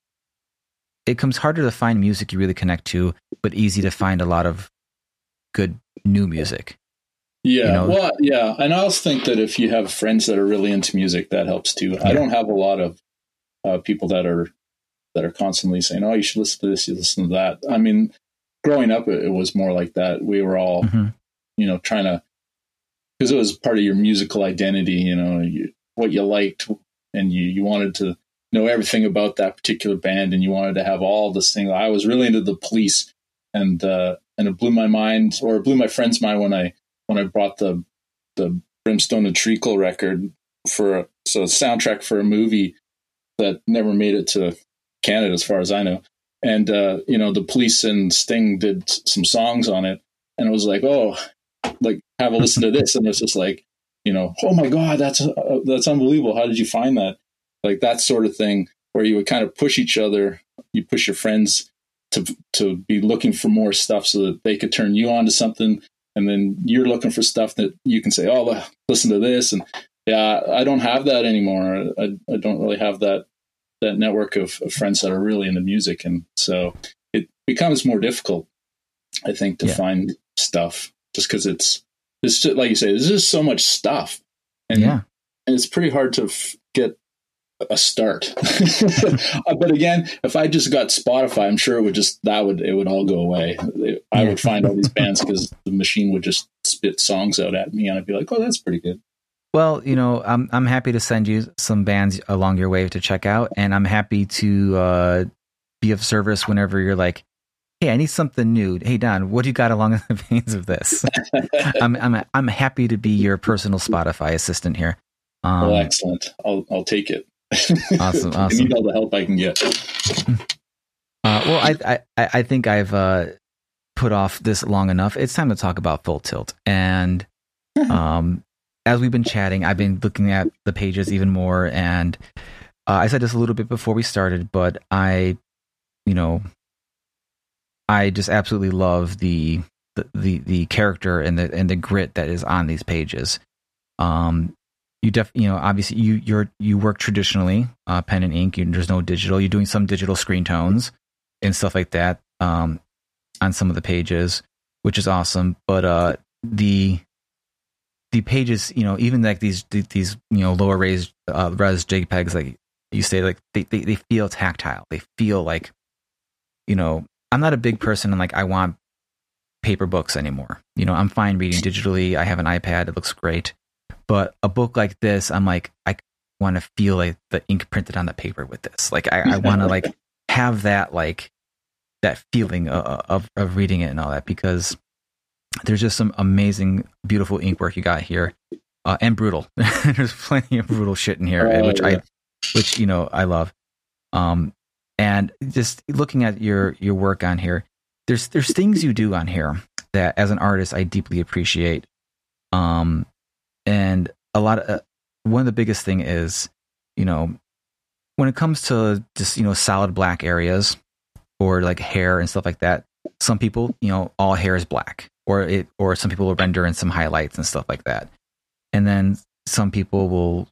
It becomes harder to find music you really connect to, but easy to find a lot of good new music. Yeah. Well, yeah. And I also think that if you have friends that are really into music, that helps too. Yeah. I don't have a lot of people that are constantly saying, oh, you should listen to this, you listen to that. I mean, growing up, it was more like that. We were all, trying to, because it was part of your musical identity, what you liked, and you wanted to know everything about that particular band, and you wanted to have all this thing. I was really into the Police, and it blew my mind, or it blew my friend's mind when I brought the Brimstone and Treacle record for a soundtrack for a movie that never made it to Canada, as far as I know. And the Police and Sting did some songs on it, and it was like, oh, like have a listen to this, and it's just like, oh my God, that's unbelievable. How did you find that? Like that sort of thing, where you would kind of push each other. You push your friends to be looking for more stuff so that they could turn you on to something. And then you're looking for stuff that you can say, oh, listen to this. And yeah, I don't have that anymore. I don't really have that network of friends that are really into music. And so it becomes more difficult, I think, to find stuff just because it's just, like you say, there's just so much stuff. And it's pretty hard to get a start. But again, if I just got Spotify, I'm sure it would all go away. I would find all these bands because the machine would just spit songs out at me, and I'd be like, "Oh, that's pretty good." Well, I'm happy to send you some bands along your way to check out, and I'm happy to be of service whenever you're like, "Hey, I need something new. Hey, Don, what do you got along the veins of this?" I'm happy to be your personal Spotify assistant here. Well, excellent. I'll take it. Awesome. I need all the help I can get. Well, I think I've put off this long enough. It's time to talk about Full Tilt. And as we've been chatting, I've been looking at the pages even more. And I said this a little bit before we started, but I just absolutely love the character and the grit that is on these pages. Obviously you work traditionally, pen and ink. There's no digital. You're doing some digital screen tones and stuff like that on some of the pages, which is awesome. But the pages, even like these lower res JPEGs, like you say, like they feel tactile. They feel like, I'm not a big person and like I want paper books anymore. I'm fine reading digitally. I have an iPad. It looks great. But a book like this, I'm like, I want to feel like the ink printed on the paper with this. Like I want to like have that feeling of reading it and all that, because there's just some amazing, beautiful ink work you got here, and brutal. There's plenty of brutal shit in here, which I love. And just looking at your work on here, there's things you do on here that as an artist I deeply appreciate. And a lot of one of the biggest thing is, when it comes to just solid black areas or like hair and stuff like that, some people all hair is black, or some people will render in some highlights and stuff like that, and then some people will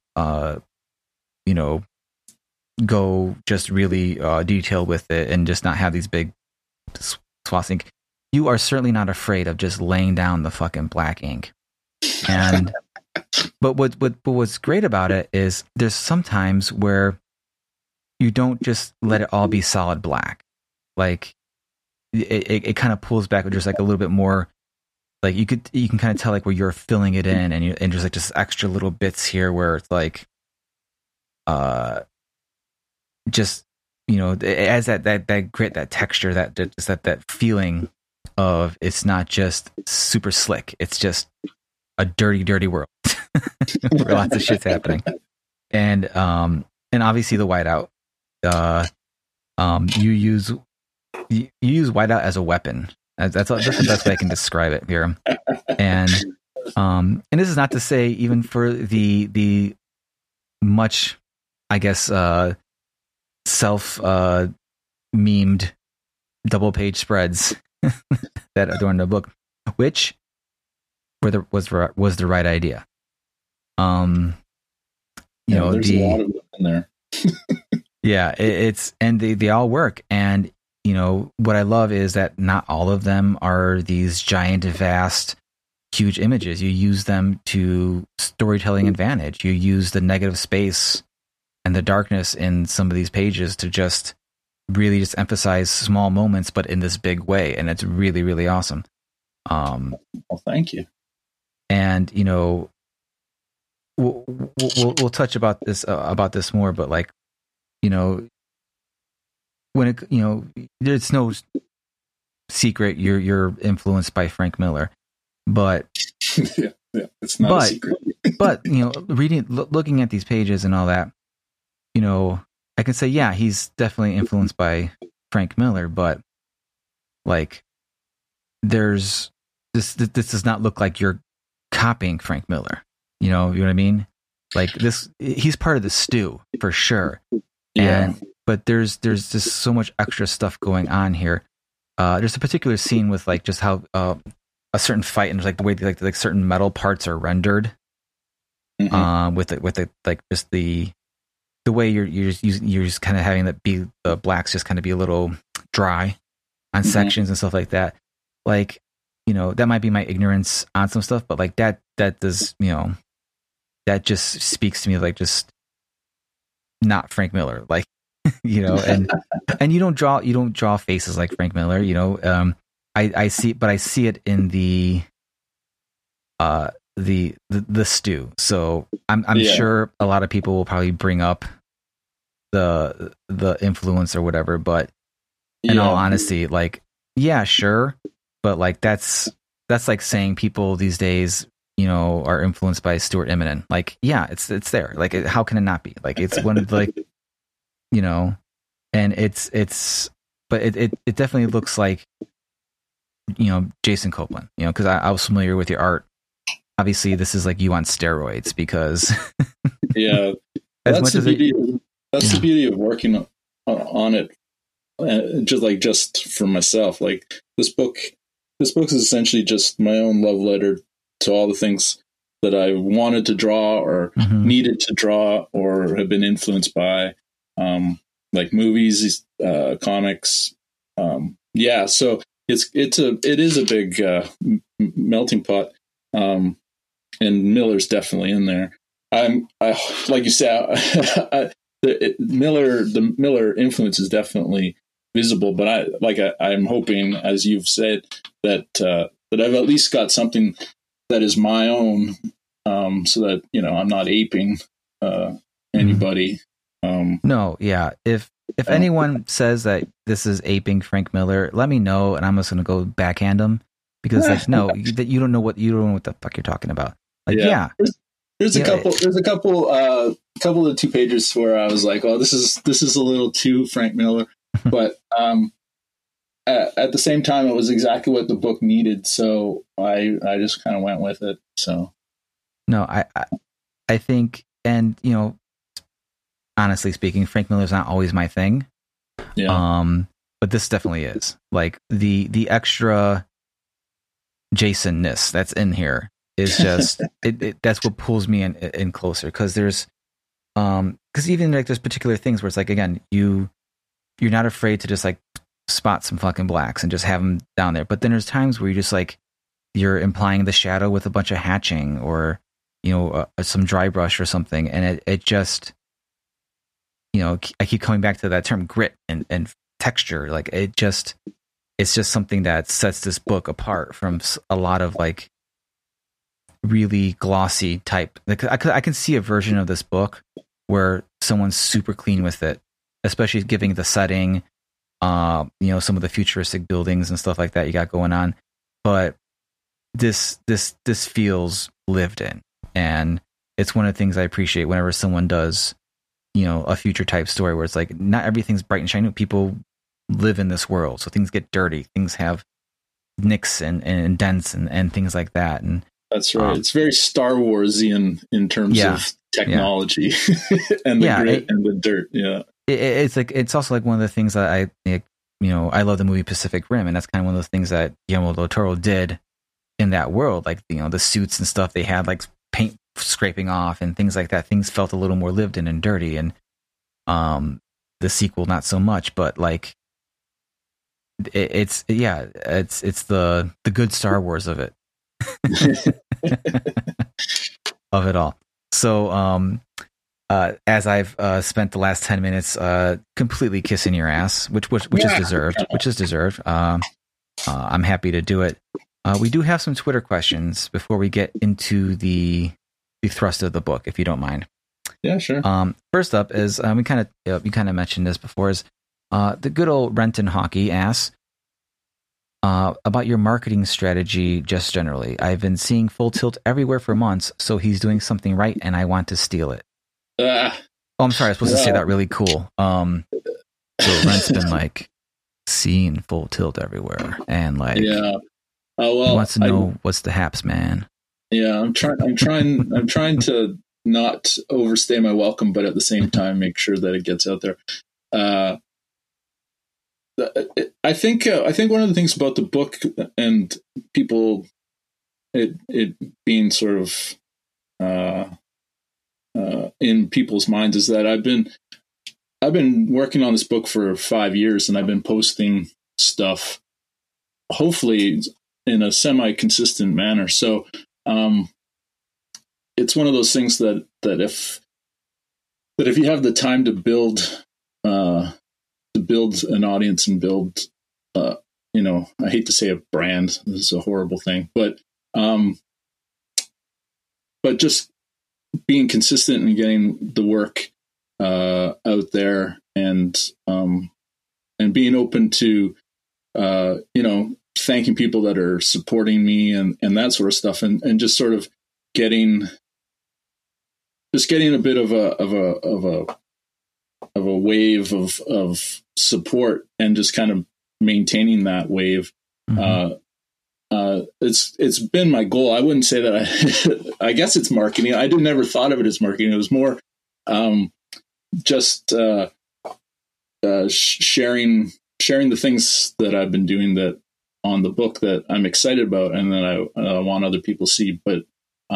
go just really detailed with it and just not have these big swaths of ink. You are certainly not afraid of just laying down the fucking black ink. And but what's great about it is there's sometimes where you don't just let it all be solid black. Like it kind of pulls back with just like a little bit more, like you can kind of tell like where you're filling it in, and there's like just extra little bits here where it's like just it adds that grit, that texture, that feeling of it's not just super slick, it's just a dirty world where lots of shit's happening. And obviously the whiteout, you use whiteout as a weapon. That's the best way I can describe it here. And this is not to say even for the much, I guess, self memed double page spreads that adorn the book, which was the right idea. There's a lot of them in there. Yeah, and they all work. And what I love is that not all of them are these giant, vast, huge images. You use them to storytelling advantage. You use the negative space and the darkness in some of these pages to just really just emphasize small moments, but in this big way. And it's really, really awesome. Well, thank you. And we'll touch about this more, but like when it there's no secret you're influenced by Frank Miller, but yeah, it's not a secret. But looking at these pages and all that, I can say, yeah, he's definitely influenced by Frank Miller, but like there's this does not look like you're copying Frank Miller. You know what I mean? Like this, he's part of the stew for sure. Yeah. But there's just so much extra stuff going on here. There's a particular scene with like just how a certain fight and like the way like certain metal parts are rendered. Mm-hmm. With the like just the way you're just kind of having the blacks just kind of be a little dry on sections and stuff like that. Like, that might be my ignorance on some stuff, but like that does, that just speaks to me like just not Frank Miller, like, you know, and you don't draw faces like Frank Miller, you know. I see it in the stew. So I'm sure a lot of people will probably bring up the influence or whatever, but in all honesty, like, yeah, sure, but like that's like saying people these days, you know, are influenced by Stuart Eminem. Like, yeah, it's there. Like, how can it not be? Like, it's one of, like, you know, and but it definitely looks like, you know, Jason Copeland, you know, because I was familiar with your art. Obviously, this is like you on steroids, because that's the beauty of working on it. Just for myself, like this book is essentially just my own love letter to all the things that I wanted to draw or needed to draw or have been influenced by, like movies, comics. So it is a big melting pot, and Miller's definitely in there. I like you said, the Miller influence is definitely visible, but I'm hoping, as you've said, that I've at least got something that is my own, so that, you know, I'm not aping anybody. No, yeah. If anyone says that this is aping Frank Miller, let me know, and I'm just gonna go backhand them, because like, no, you don't know what the fuck you're talking about. Like, yeah. There's a couple of 2 pages where I was like, oh, this is a little too Frank Miller, but at the same time, it was exactly what the book needed, so I just kind of went with it. So no, I think, and you know, honestly speaking, Frank Miller's not always my thing. Yeah. But this definitely is. Like, the extra Jason-ness that's in here is just that's what pulls me in closer, because there's because even like there's particular things where it's like, again, you're not afraid to just like spot some fucking blacks and just have them down there, but then there's times where you just like, you're implying the shadow with a bunch of hatching, or, you know, some dry brush or something, and it just, you know, I keep coming back to that term grit and texture. Like, it's just something that sets this book apart from a lot of like really glossy type. Like, I can see a version of this book where someone's super clean with it, especially giving the setting, you know, some of the futuristic buildings and stuff like that you got going on. But this feels lived in, and it's one of the things I appreciate whenever someone does, you know, a future type story where it's like, not everything's bright and shiny. People live in this world, so things get dirty, things have nicks and dents and things like that. And that's right. It's very Star Warsian in terms of technology and the grit and the dirt. Yeah. It's like, it's also like one of the things that I love the movie Pacific Rim, and that's kind of one of those things that Guillermo del Toro did in that world. Like, you know, the suits and stuff, they had like paint scraping off and things like that. Things felt a little more lived in and dirty, and the sequel not so much, but like it's the good Star Wars of it. Of it all. So as I've spent the last 10 minutes completely kissing your ass, which is deserved. I'm happy to do it. We do have some Twitter questions before we get into the thrust of the book, if you don't mind. Yeah, sure. First up is you kind of mentioned this before, is the good old Renton Hockey asks about your marketing strategy just generally. I've been seeing Full Tilt everywhere for months, so he's doing something right, and I want to steal it. Oh, I'm sorry, I was supposed to say that really cool. So Rent's been like seeing Full Tilt everywhere, and like, he wants to know what's the haps, man. Yeah, I'm trying to not overstay my welcome, but at the same time make sure that it gets out there. I think one of the things about the book and people, it being sort of in people's minds, is that I've been working on this book for 5 years, and I've been posting stuff, hopefully in a semi-consistent manner. So it's one of those things that if that if you have the time to build an audience and build, I hate to say a brand, this is a horrible thing, but just being consistent and getting the work out there, and being open to thanking people that are supporting me and that sort of stuff, and just sort of getting a bit of a wave of support, and just kind of maintaining that wave. Mm-hmm. It's been my goal. I wouldn't say that I guess it's marketing. I never thought of it as marketing. It was more just sharing the things that I've been doing that on the book that I'm excited about, and that I want other people to see, but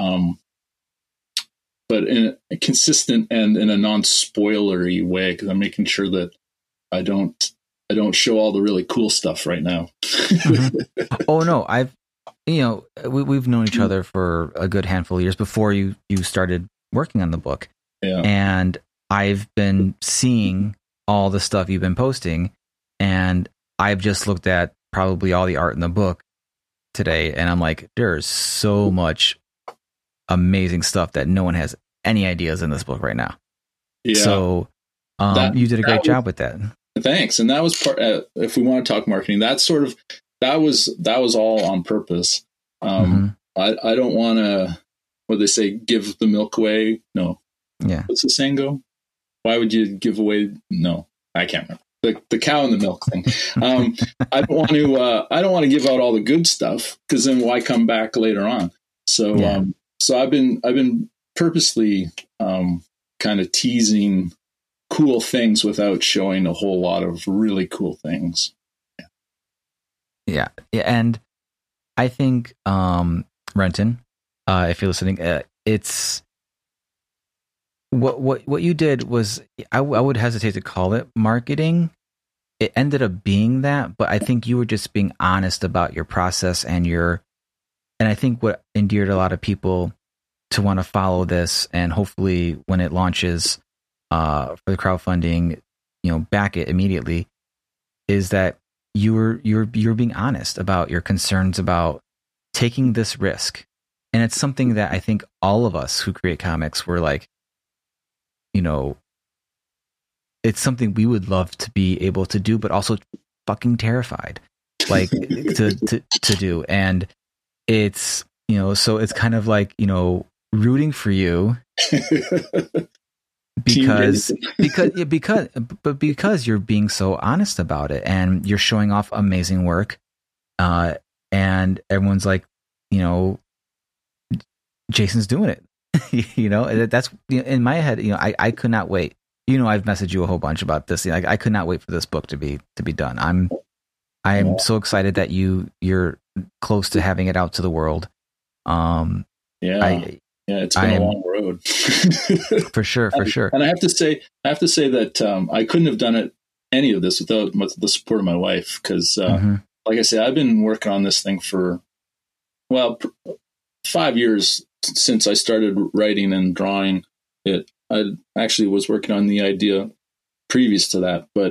in a consistent and in a non-spoilery way, because I'm making sure that I don't show all the really cool stuff right now. Mm-hmm. Oh no, we've known each other for a good handful of years before you started working on the book. Yeah. And I've been seeing all the stuff you've been posting, and I've just looked at probably all the art in the book today, and I'm like, there's so much amazing stuff that no one has any ideas in this book right now. Yeah. So you did a great job with that. Thanks. And that was part, if we want to talk marketing, that was all on purpose. I don't want to, what they say, give the milk away. No. Yeah. What's the saying go? Why would you give away? No, I can't remember. The cow and the milk thing. I don't want to give out all the good stuff, because then why come back later on? So, yeah. So I've been purposely kind of teasing cool things without showing a whole lot of really cool things. Yeah. And I think, Renton, if you're listening, it's what you did was, I would hesitate to call it marketing. It ended up being that, but I think you were just being honest about your process and I think what endeared a lot of people to want to follow this, and hopefully when it launches for the crowdfunding, back it immediately, is that you're being honest about your concerns about taking this risk. And it's something that I think all of us who create comics were like, it's something we would love to be able to do, but also fucking terrified, like to do. And it's, so it's kind of like, rooting for you because you're being so honest about it, and you're showing off amazing work. And everyone's like, Jason's doing it. That's in my head. I could not wait. I've messaged you a whole bunch about this. I could not wait for this book to be done. I am so excited that you're close to having it out to the world. It's been a long road. for sure. And I have to say that I couldn't have done any of this without the support of my wife, because like I said, I've been working on this thing for 5 years since I started writing and drawing it. I actually was working on the idea previous to that, but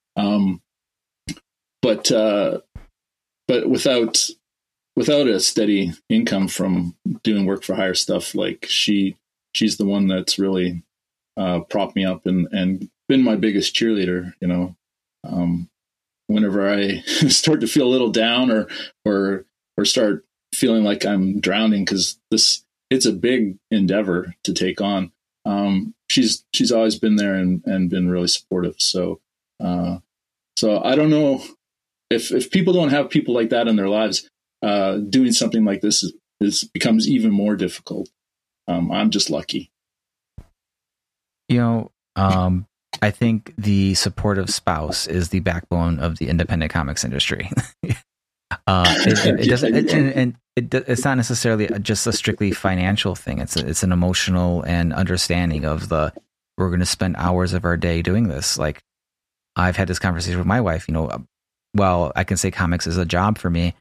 without a steady income from doing work for hire stuff, like she's the one that's really propped me up and been my biggest cheerleader. Whenever I start to feel a little down or start feeling like I'm drowning, because it's a big endeavor to take on. She's always been there and been really supportive. So I don't know if people don't have people like that in their lives, doing something like this becomes even more difficult. I'm just lucky. I think the supportive spouse is the backbone of the independent comics industry. It's not necessarily just a strictly financial thing. It's an emotional and understanding of we're going to spend hours of our day doing this. Like, I've had this conversation with my wife. Well, I can say comics is a job for me.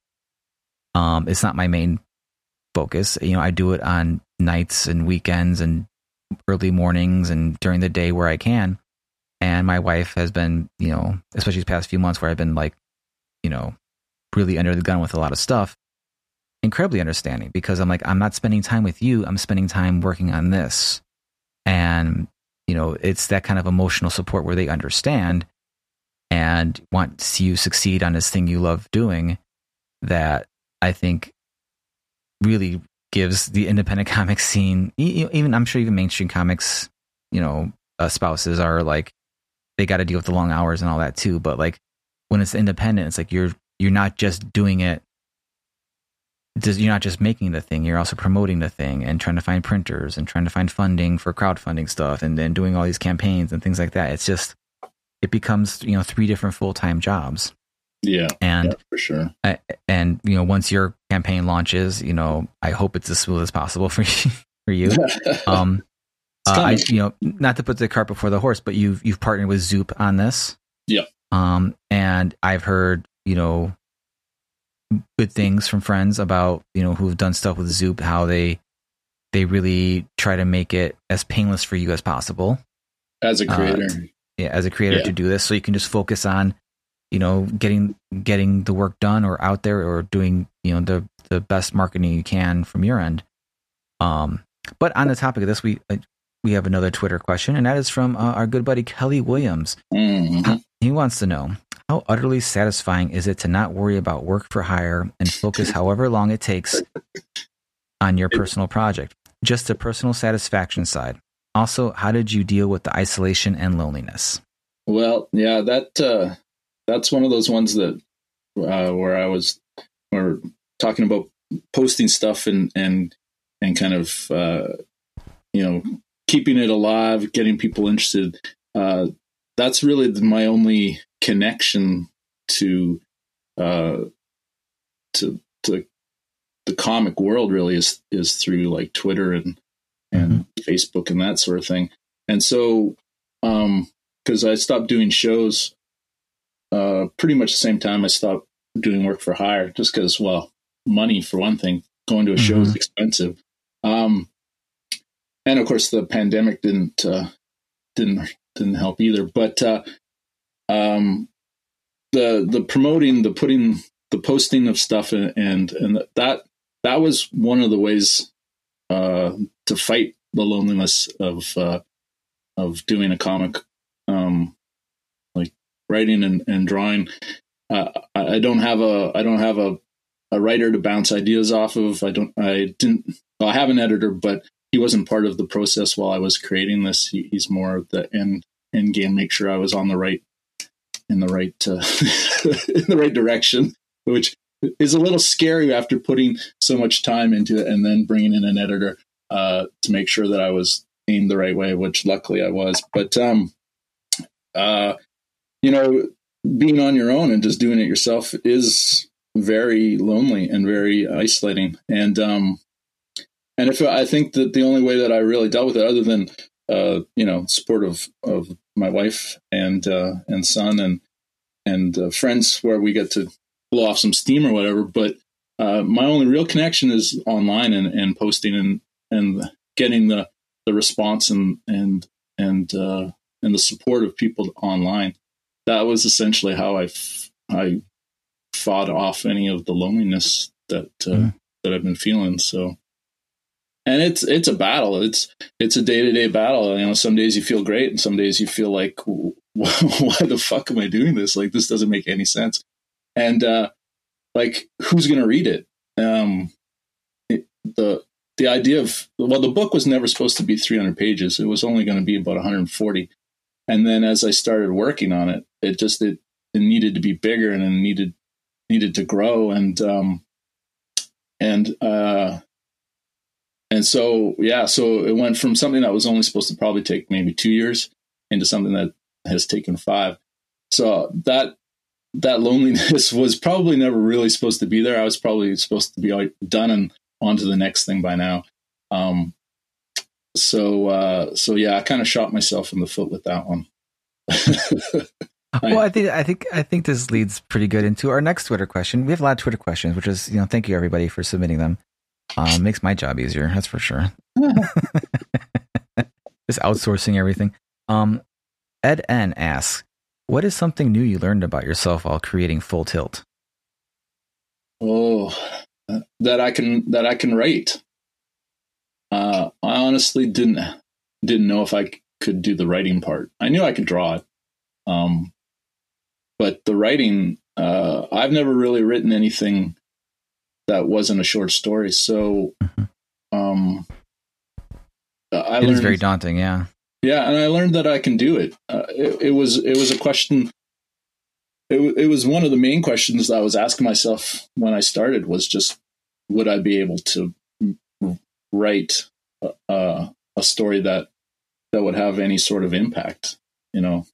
It's not my main focus. I do it on nights and weekends and early mornings and during the day where I can. And my wife has been, especially the past few months where I've been like, really under the gun with a lot of stuff, incredibly understanding, because I'm like, I'm not spending time with you. I'm spending time working on this. And, it's that kind of emotional support where they understand and want to see you succeed on this thing you love doing, that I think really gives the independent comic scene, even I'm sure even mainstream comics, spouses are like, they got to deal with the long hours and all that too. But like when it's independent, it's like you're not just doing it. You're not just making the thing. You're also promoting the thing and trying to find printers and trying to find funding for crowdfunding stuff and then doing all these campaigns and things like that. It's just, it becomes 3 different full-time jobs. Yeah, and for sure. And once your campaign launches, I hope it's as smooth as possible for you. Not to put the cart before the horse, but you've partnered with Zoop on this. Yeah. And I've heard good things from friends about who've done stuff with Zoop, how they really try to make it as painless for you as possible as a creator. To do this, so you can just focus on getting the work done or out there or doing the best marketing you can from your end. But on the topic of this, we have another Twitter question, and that is from our good buddy Kelly Williams. Mm-hmm. He wants to know, how utterly satisfying is it to not worry about work for hire and focus however long it takes on your personal project? Just the personal satisfaction side. Also, how did you deal with the isolation and loneliness? Well, yeah, that's one of those ones that where we're talking about posting stuff and kind of keeping it alive, getting people interested. That's really my only connection to the comic world. Really is through like Twitter and Facebook and that sort of thing. And so, because I stopped doing shows pretty much the same time I stopped doing work for hire, just because, well, money for one thing, going to a show is expensive. And of course the pandemic didn't help either, but the promoting, the posting of stuff and that was one of the ways to fight the loneliness of doing a comic, like writing and drawing. I don't have a writer to bounce ideas off of. I have an editor, but he wasn't part of the process while I was creating this. He's more of the end game, make sure I was on the right in the right direction, which is a little scary after putting so much time into it and then bringing in an editor to make sure that I was aimed the right way, which luckily I was. But being on your own and just doing it yourself is very lonely and very isolating. And if I think that the only way that I really dealt with it, other than support of my wife and son and friends where we get to blow off some steam or whatever, but my only real connection is online and posting and getting the response and the support of people online. That was essentially how I fought off any of the loneliness that I've been feeling. So, and it's a battle. It's a day-to-day battle. Some days you feel great, and some days you feel like, why the fuck am I doing this? Like, this doesn't make any sense. And like, who's going to read it? The idea of, the book was never supposed to be 300 pages. It was only going to be about 140. And then as I started working on it, it needed to be bigger and it needed to grow. And so it went from something that was only supposed to probably take maybe 2 years into something that has taken 5. So that loneliness was probably never really supposed to be there. I was probably supposed to be done and on to the next thing by now. So yeah, I kind of shot myself in the foot with that one. Well, I think this leads pretty good into our next Twitter question. We have a lot of Twitter questions, which is, thank you everybody for submitting them. Makes my job easier, that's for sure. Just outsourcing everything. Ed N asks, what is something new you learned about yourself while creating Full Tilt? Oh, that I can write. I honestly didn't know if I could do the writing part. I knew I could draw it. But the writing, I've never really written anything that wasn't a short story. So, It is very daunting. Yeah. Yeah. And I learned that I can do it. It was a question. It was one of the main questions that I was asking myself when I started, was just, would I be able to write a story that would have any sort of impact, you know?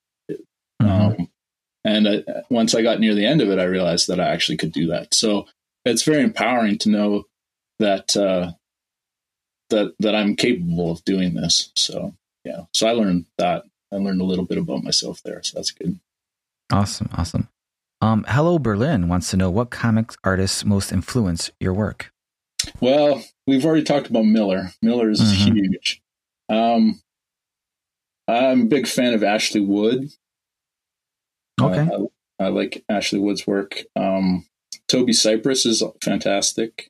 And once I got near the end of it, I realized that I actually could do that. So it's very empowering to know that that I'm capable of doing this. So yeah, so I learned that. I learned a little bit about myself there. So that's good. Awesome. Hello Berlin wants to know what comics artists most influence your work. Well, we've already talked about Miller. Miller is huge. I'm a big fan of Ashley Wood. Okay. I like Ashley Wood's work. Toby Cypress is fantastic.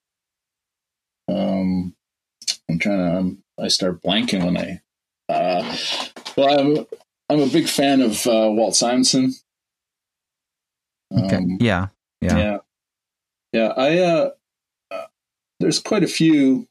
I start blanking when I'm a big fan of Walt Simonson. Okay. Yeah. There's quite a few.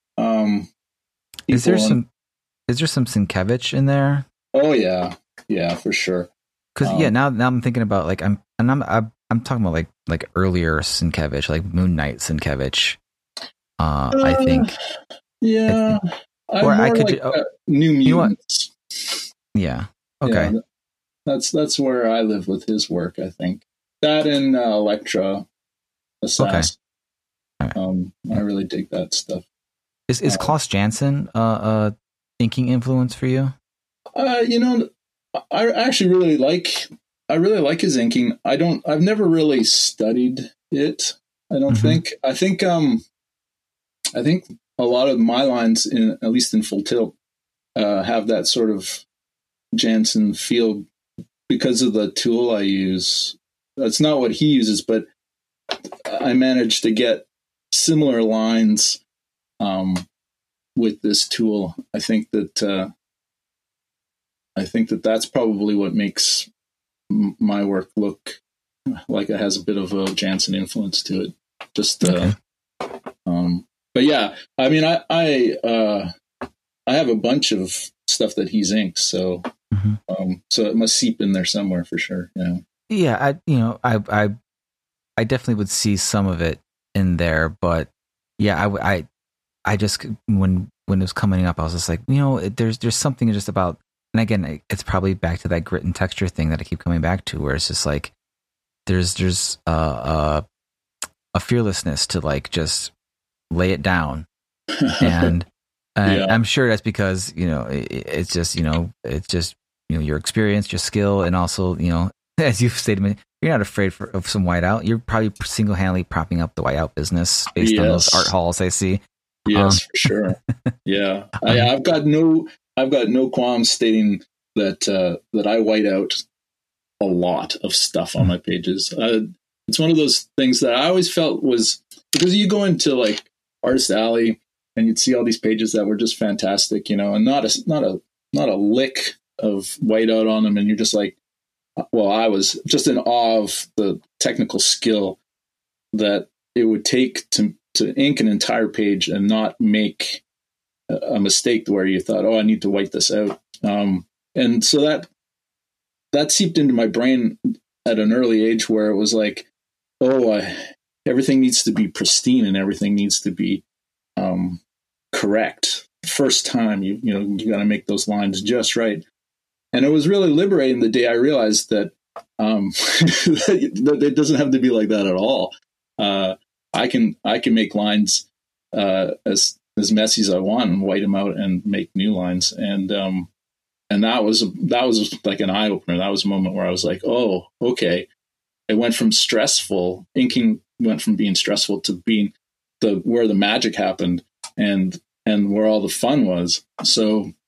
Is there some Sienkiewicz in there? Oh yeah, for sure. Because now I'm thinking about I'm talking about like earlier Sienkiewicz, like Moon Knight Sienkiewicz. I think. Yeah. New Mutants. Yeah. Okay. Yeah, that's where I live with his work. I think that and Elektra Assassin. Okay. I really dig that stuff. Is Klaus Janson inking influence for you? I actually really like his inking. I've never really studied it. I don't think. I think a lot of my lines, at least in Full Tilt, have that sort of Janson feel because of the tool I use. That's not what he uses, but I managed to get similar lines with this tool. I think that that's probably what makes my work look like it has a bit of a Janson influence to it. But yeah, I mean, I have a bunch of stuff that he's inked, so so it must seep in there somewhere for sure. Yeah. Yeah, I definitely would see some of it in there, but yeah, I just when it was coming up, I was just like, there's something just about, and again, it's probably back to that grit and texture thing that I keep coming back to, where it's just like there's a fearlessness to like just lay it down, and Yeah. I'm sure that's because it's just your experience, your skill, and also as you've stated, you're not afraid of some whiteout. You're probably single-handedly propping up the whiteout business based on those art halls I see. Yes, for sure. Yeah, I've got no qualms stating that I white out a lot of stuff on my pages. It's one of those things that I always felt was, because you go into like Artist Alley and you'd see all these pages that were just fantastic, and not a lick of whiteout on them, and you're just like, well, I was just in awe of the technical skill that it would take to ink an entire page and not make a mistake where you thought, oh, I need to white this out. And so that seeped into my brain at an early age, where it was like, everything needs to be pristine and everything needs to be correct. First time, you got to make those lines just right. And it was really liberating the day I realized that that it doesn't have to be like that at all. I can make lines as messy as I want and white them out and make new lines. And that was like an eye opener. That was a moment where I was like, oh, okay. It went from stressful. Inking went from being stressful to being where the magic happened and where all the fun was. So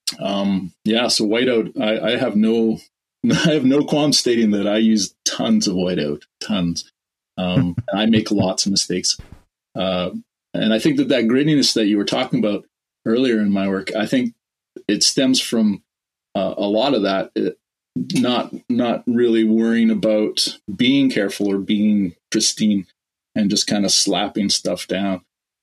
So whiteout, I have no I have no qualm stating that I use tons of whiteout, tons. And I make lots of mistakes. And I think that grittiness that you were talking about earlier in my work, I think it stems from a lot of that. Not really worrying about being careful or being pristine, and just kind of slapping stuff down.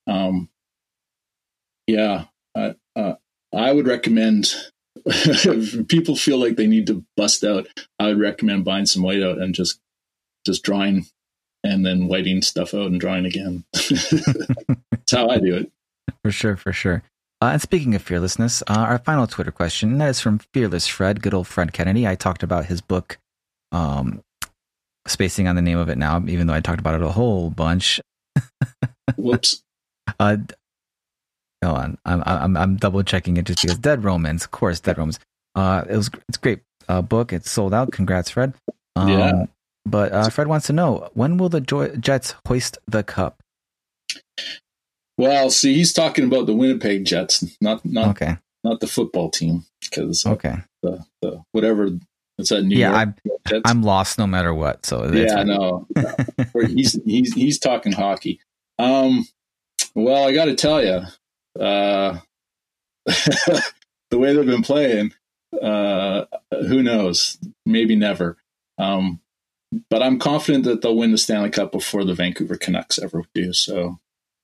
I would recommend, if people feel like they need to bust out, I would recommend buying some whiteout and just drawing and then whiting stuff out and drawing again. That's how I do it. For sure. And speaking of fearlessness, our final Twitter question, that is from Fearless Fred, good old Fred Kennedy. I talked about his book, spacing on the name of it now, even though I talked about it a whole bunch. Whoops. Hold on, I'm double checking it just because Dead Romans, of course, Dead Romans. It's a great book. It's sold out. Congrats, Fred. Yeah. But Fred wants to know, when will the Jets hoist the cup? Well, see, he's talking about the Winnipeg Jets, not okay. Not the football team, because okay, the whatever it's that New York Jets. I'm lost no matter what. So no. he's talking hockey. Well, I got to tell you, the way they've been playing, who knows? Maybe never. But I'm confident that they'll win the Stanley Cup before the Vancouver Canucks ever do. So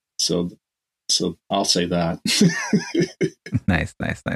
I'll say that. Nice.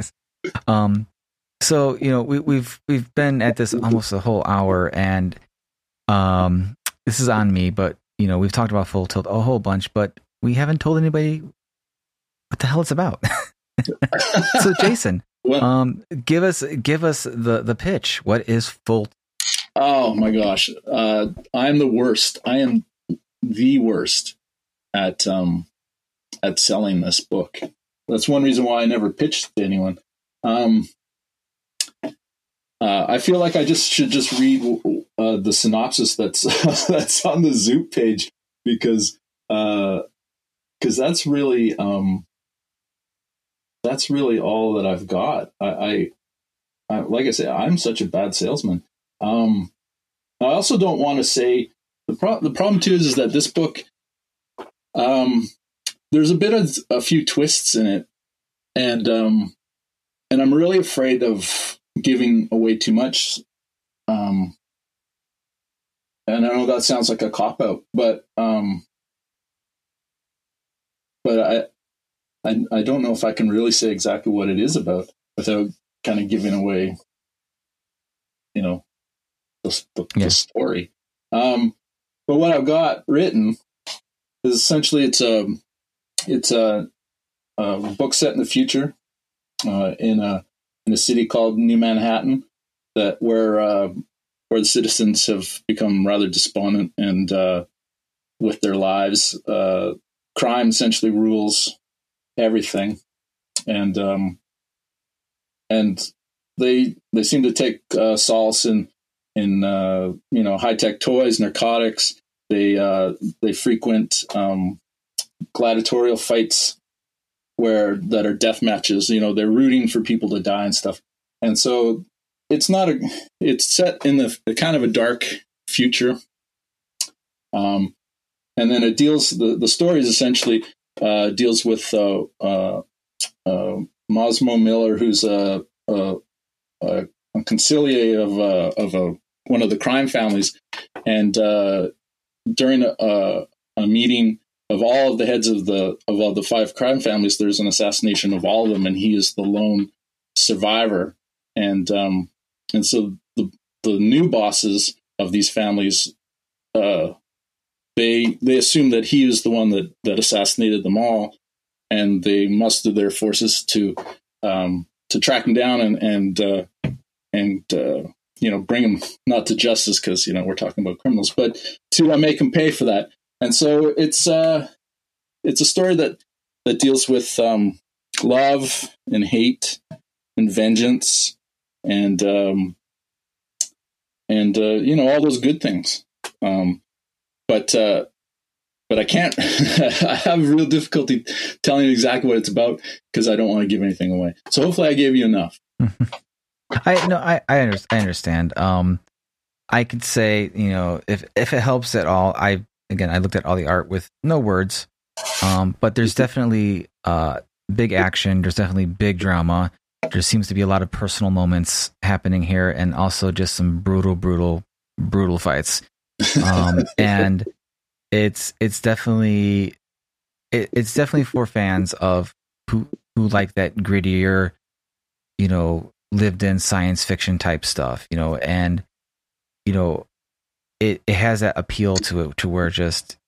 So, we've been at this almost a whole hour, and this is on me, but we've talked about Full Tilt a whole bunch, but we haven't told anybody what the hell it's about. So Jason, give us the pitch. What is Full? Oh my gosh. I'm the worst. I am the worst at selling this book. That's one reason why I never pitched to anyone. I feel like I should read the synopsis that's on the Zoop page, because that's really all that I've got. I like I say, I'm such a bad salesman. I also don't want to say the problem too is that this book, there's a few twists in it, and I'm really afraid of giving away too much. And I know that sounds like a cop out, but I don't know if I can really say exactly what it is about without kind of giving away, the story. But what I've got written is essentially it's a book set in the future, in a city called New Manhattan, where the citizens have become rather despondent and with their lives. Crime essentially rules everything, and they seem to take solace in high-tech toys, narcotics. They frequent gladiatorial fights that are death matches. They're rooting for people to die and stuff. And so it's set in the kind of a dark future. And then it deals, the story is essentially deals with Mosmo Miller, who's a consigliere of one of the crime families, and during a meeting of all of the heads of all the 5 crime families, there's an assassination of all of them, and he is the lone survivor. And so the new bosses of these families, they assume that he is the one that assassinated them all, and they muster their forces to track him down and bring him not to justice, because we're talking about criminals, but to make him pay for that. And so it's a story that deals with love and hate and vengeance and all those good things. But but I can't. I have real difficulty telling you exactly what it's about because I don't want to give anything away. So hopefully I gave you enough. I understand. I could say, if it helps at all, I looked at all the art with no words, but there's definitely big action. There's definitely big drama. There seems to be a lot of personal moments happening here, and also just some brutal fights. And it's definitely for fans of who like that grittier, lived in science fiction type stuff, and it has that appeal to it, to where just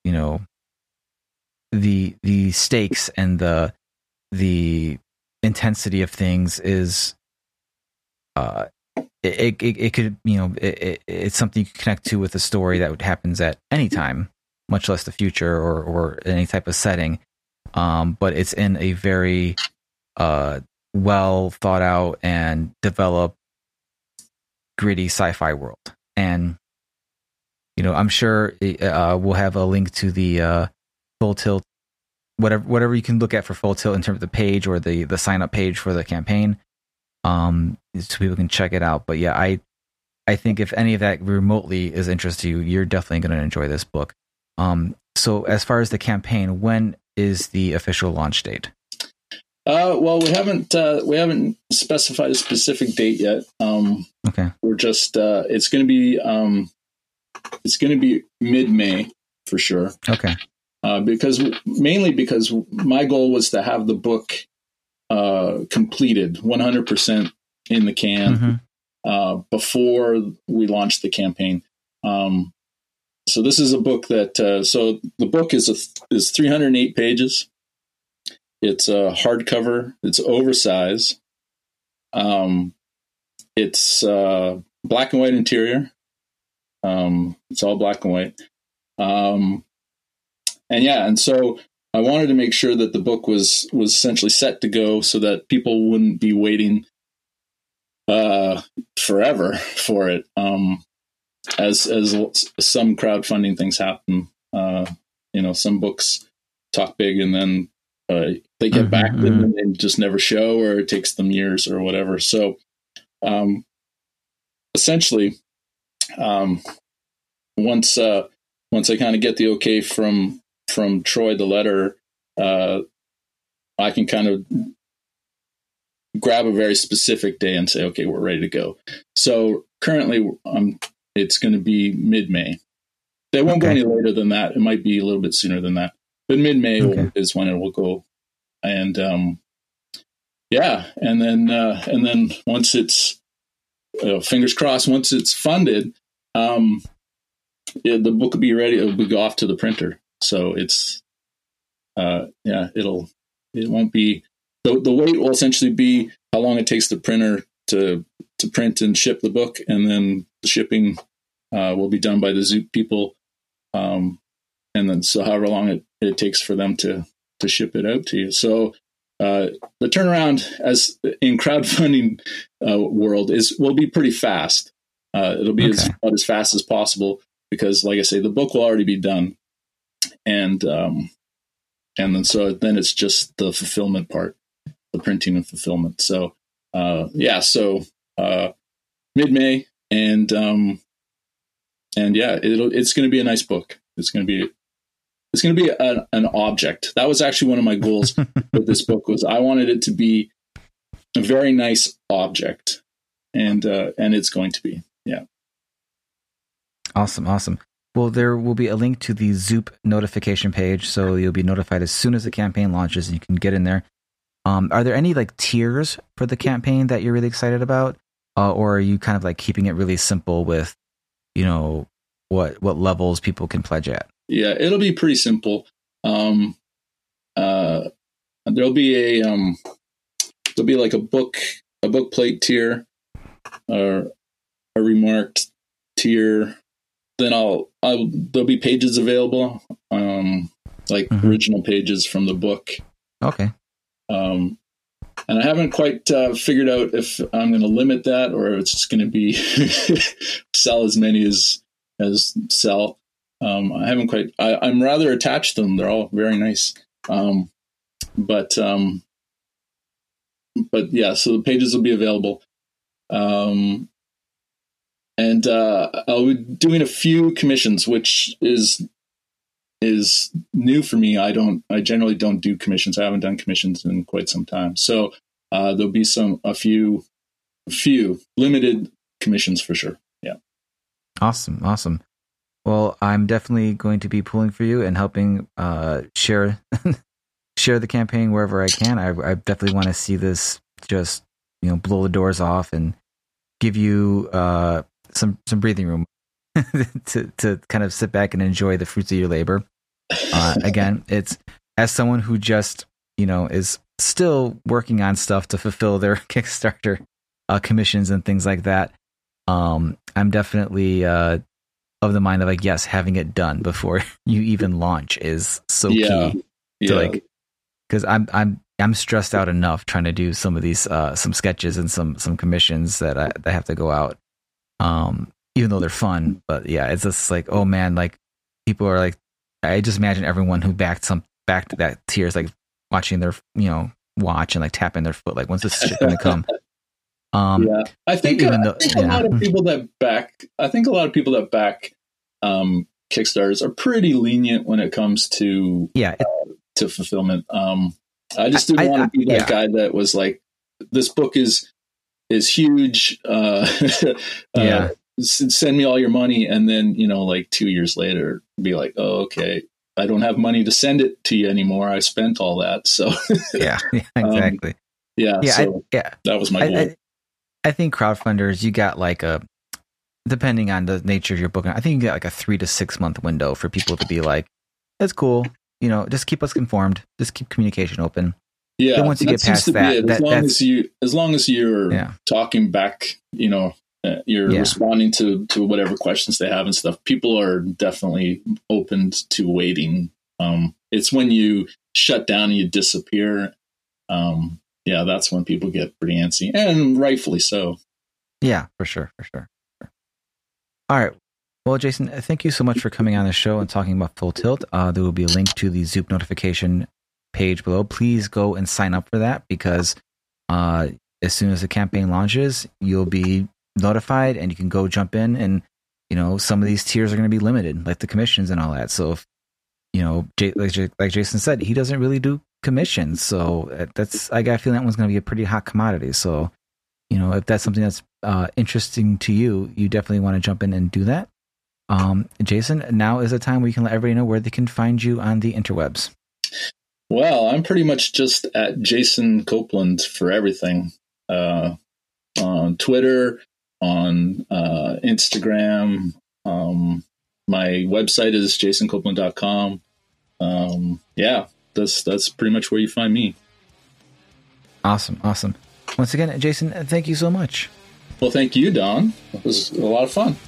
the stakes and the intensity of things is it could it's something you can connect to with a story that happens at any time, much less the future or any type of setting, but it's in a very well thought out and developed gritty sci-fi world. And I'm sure we'll have a link to the Full Tilt, whatever you can look at for Full Tilt in terms of the page or the sign up page for the campaign, so people can check it out. But yeah, I think if any of that remotely is interest to you, you're definitely going to enjoy this book. So as far as the campaign, when is the official launch date? Well, we haven't specified a specific date yet. Okay. We're just it's going to be mid-May for sure. Okay. Because my goal was to have the book completed 100% in the can before we launched the campaign. So this is a book that so the book is 308 pages. It's a hardcover. It's oversized. It's black and white interior. It's all black and white. And so I wanted to make sure that the book was essentially set to go so that people wouldn't be waiting forever for it. As some crowdfunding things happen, some books talk big and then they get back and they just never show, or it takes them years or whatever. So essentially, once I kind of get the okay from Troy, the letter, I can kind of grab a very specific day and say, okay, we're ready to go. So currently, it's going to be mid-May. They won't go any later than that. It might be a little bit sooner than that, but mid-May is when it will go. And and then once it's fingers crossed, once it's funded, the book will be ready. It'll go off to the printer. So it's it won't be the wait will essentially be how long it takes the printer to print and ship the book, and then the shipping will be done by the Zoop people, and then so however long it takes for them to ship it out to you. So the turnaround, as in crowdfunding world, will be pretty fast. It'll be about as fast as possible because, like I say, the book will already be done, and then it's just the fulfillment part, the printing and fulfillment. So mid-May, and it's going to be a nice book. It's going to be an object. That was actually one of my goals with this book. Was I wanted it to be a very nice object, and it's going to be. Yeah. Awesome. Well, there will be a link to the Zoop notification page, so you'll be notified as soon as the campaign launches, and you can get in there. Are there any tiers for the campaign that you're really excited about, or are you kind of keeping it really simple with, what levels people can pledge at? Yeah, it'll be pretty simple. There'll be a book plate tier, or a remarked tier. Then there'll be pages available, original pages from the book. Okay. And I haven't quite figured out if I'm going to limit that or if it's just going to be sell as many as sell. I haven't quite. I'm rather attached to them. They're all very nice. But yeah, so the pages will be available. And I'll be doing a few commissions, which is new for me. I generally don't do commissions. I haven't done commissions in quite some time. So there'll be a few limited commissions for sure. Yeah. Awesome. Well, I'm definitely going to be pulling for you and helping share the campaign wherever I can. I definitely want to see this just blow the doors off and give you some breathing room to kind of sit back and enjoy the fruits of your labor. Again, it's as someone who just is still working on stuff to fulfill their Kickstarter commissions and things like that. I'm definitely of the mind of yes, having it done before you even launch is so key. To because I'm stressed out enough trying to do some of these some sketches and some commissions that I have to go out. Even though they're fun, but it's just oh man, people are I just imagine everyone who backed that tier is watching their watch and tapping their foot when's this shit gonna come. I think a lot of people that back Kickstarters are pretty lenient when it comes to to fulfillment. I just didn't want to be that guy that was this book is huge. Send me all your money, and then 2 years later be oh, okay, I don't have money to send it to you anymore. I spent all that. So exactly. That was my goal. I think crowdfunders, you got depending on the nature of your book, I think you get a 3 to 6 month window for people to be that's cool. Just keep us informed. Just keep communication open. Yeah. Then once you get past that, as long as you're talking back, you're responding to whatever questions they have and stuff. People are definitely open to waiting. It's when you shut down and you disappear. That's when people get pretty antsy, and rightfully so. Yeah, for sure. All right. Well, Jason, thank you so much for coming on the show and talking about Full Tilt. There will be a link to the Zoop notification page below. Please go and sign up for that because as soon as the campaign launches, you'll be notified and you can go jump in and, some of these tiers are going to be limited, like the commissions and all that. So if, like Jason said, he doesn't really do commissions. So I got a feeling that one's going to be a pretty hot commodity. So, if that's something that's interesting to you, you definitely want to jump in and do that. Jason, now is the time where you can let everybody know where they can find you on the interwebs. Well, I'm pretty much just at Jason Copeland for everything. On Twitter, on Instagram. My website is jasoncopeland.com. That's pretty much where you find me. Awesome. Once again, Jason, thank you so much. Well, thank you, Don. It was a lot of fun.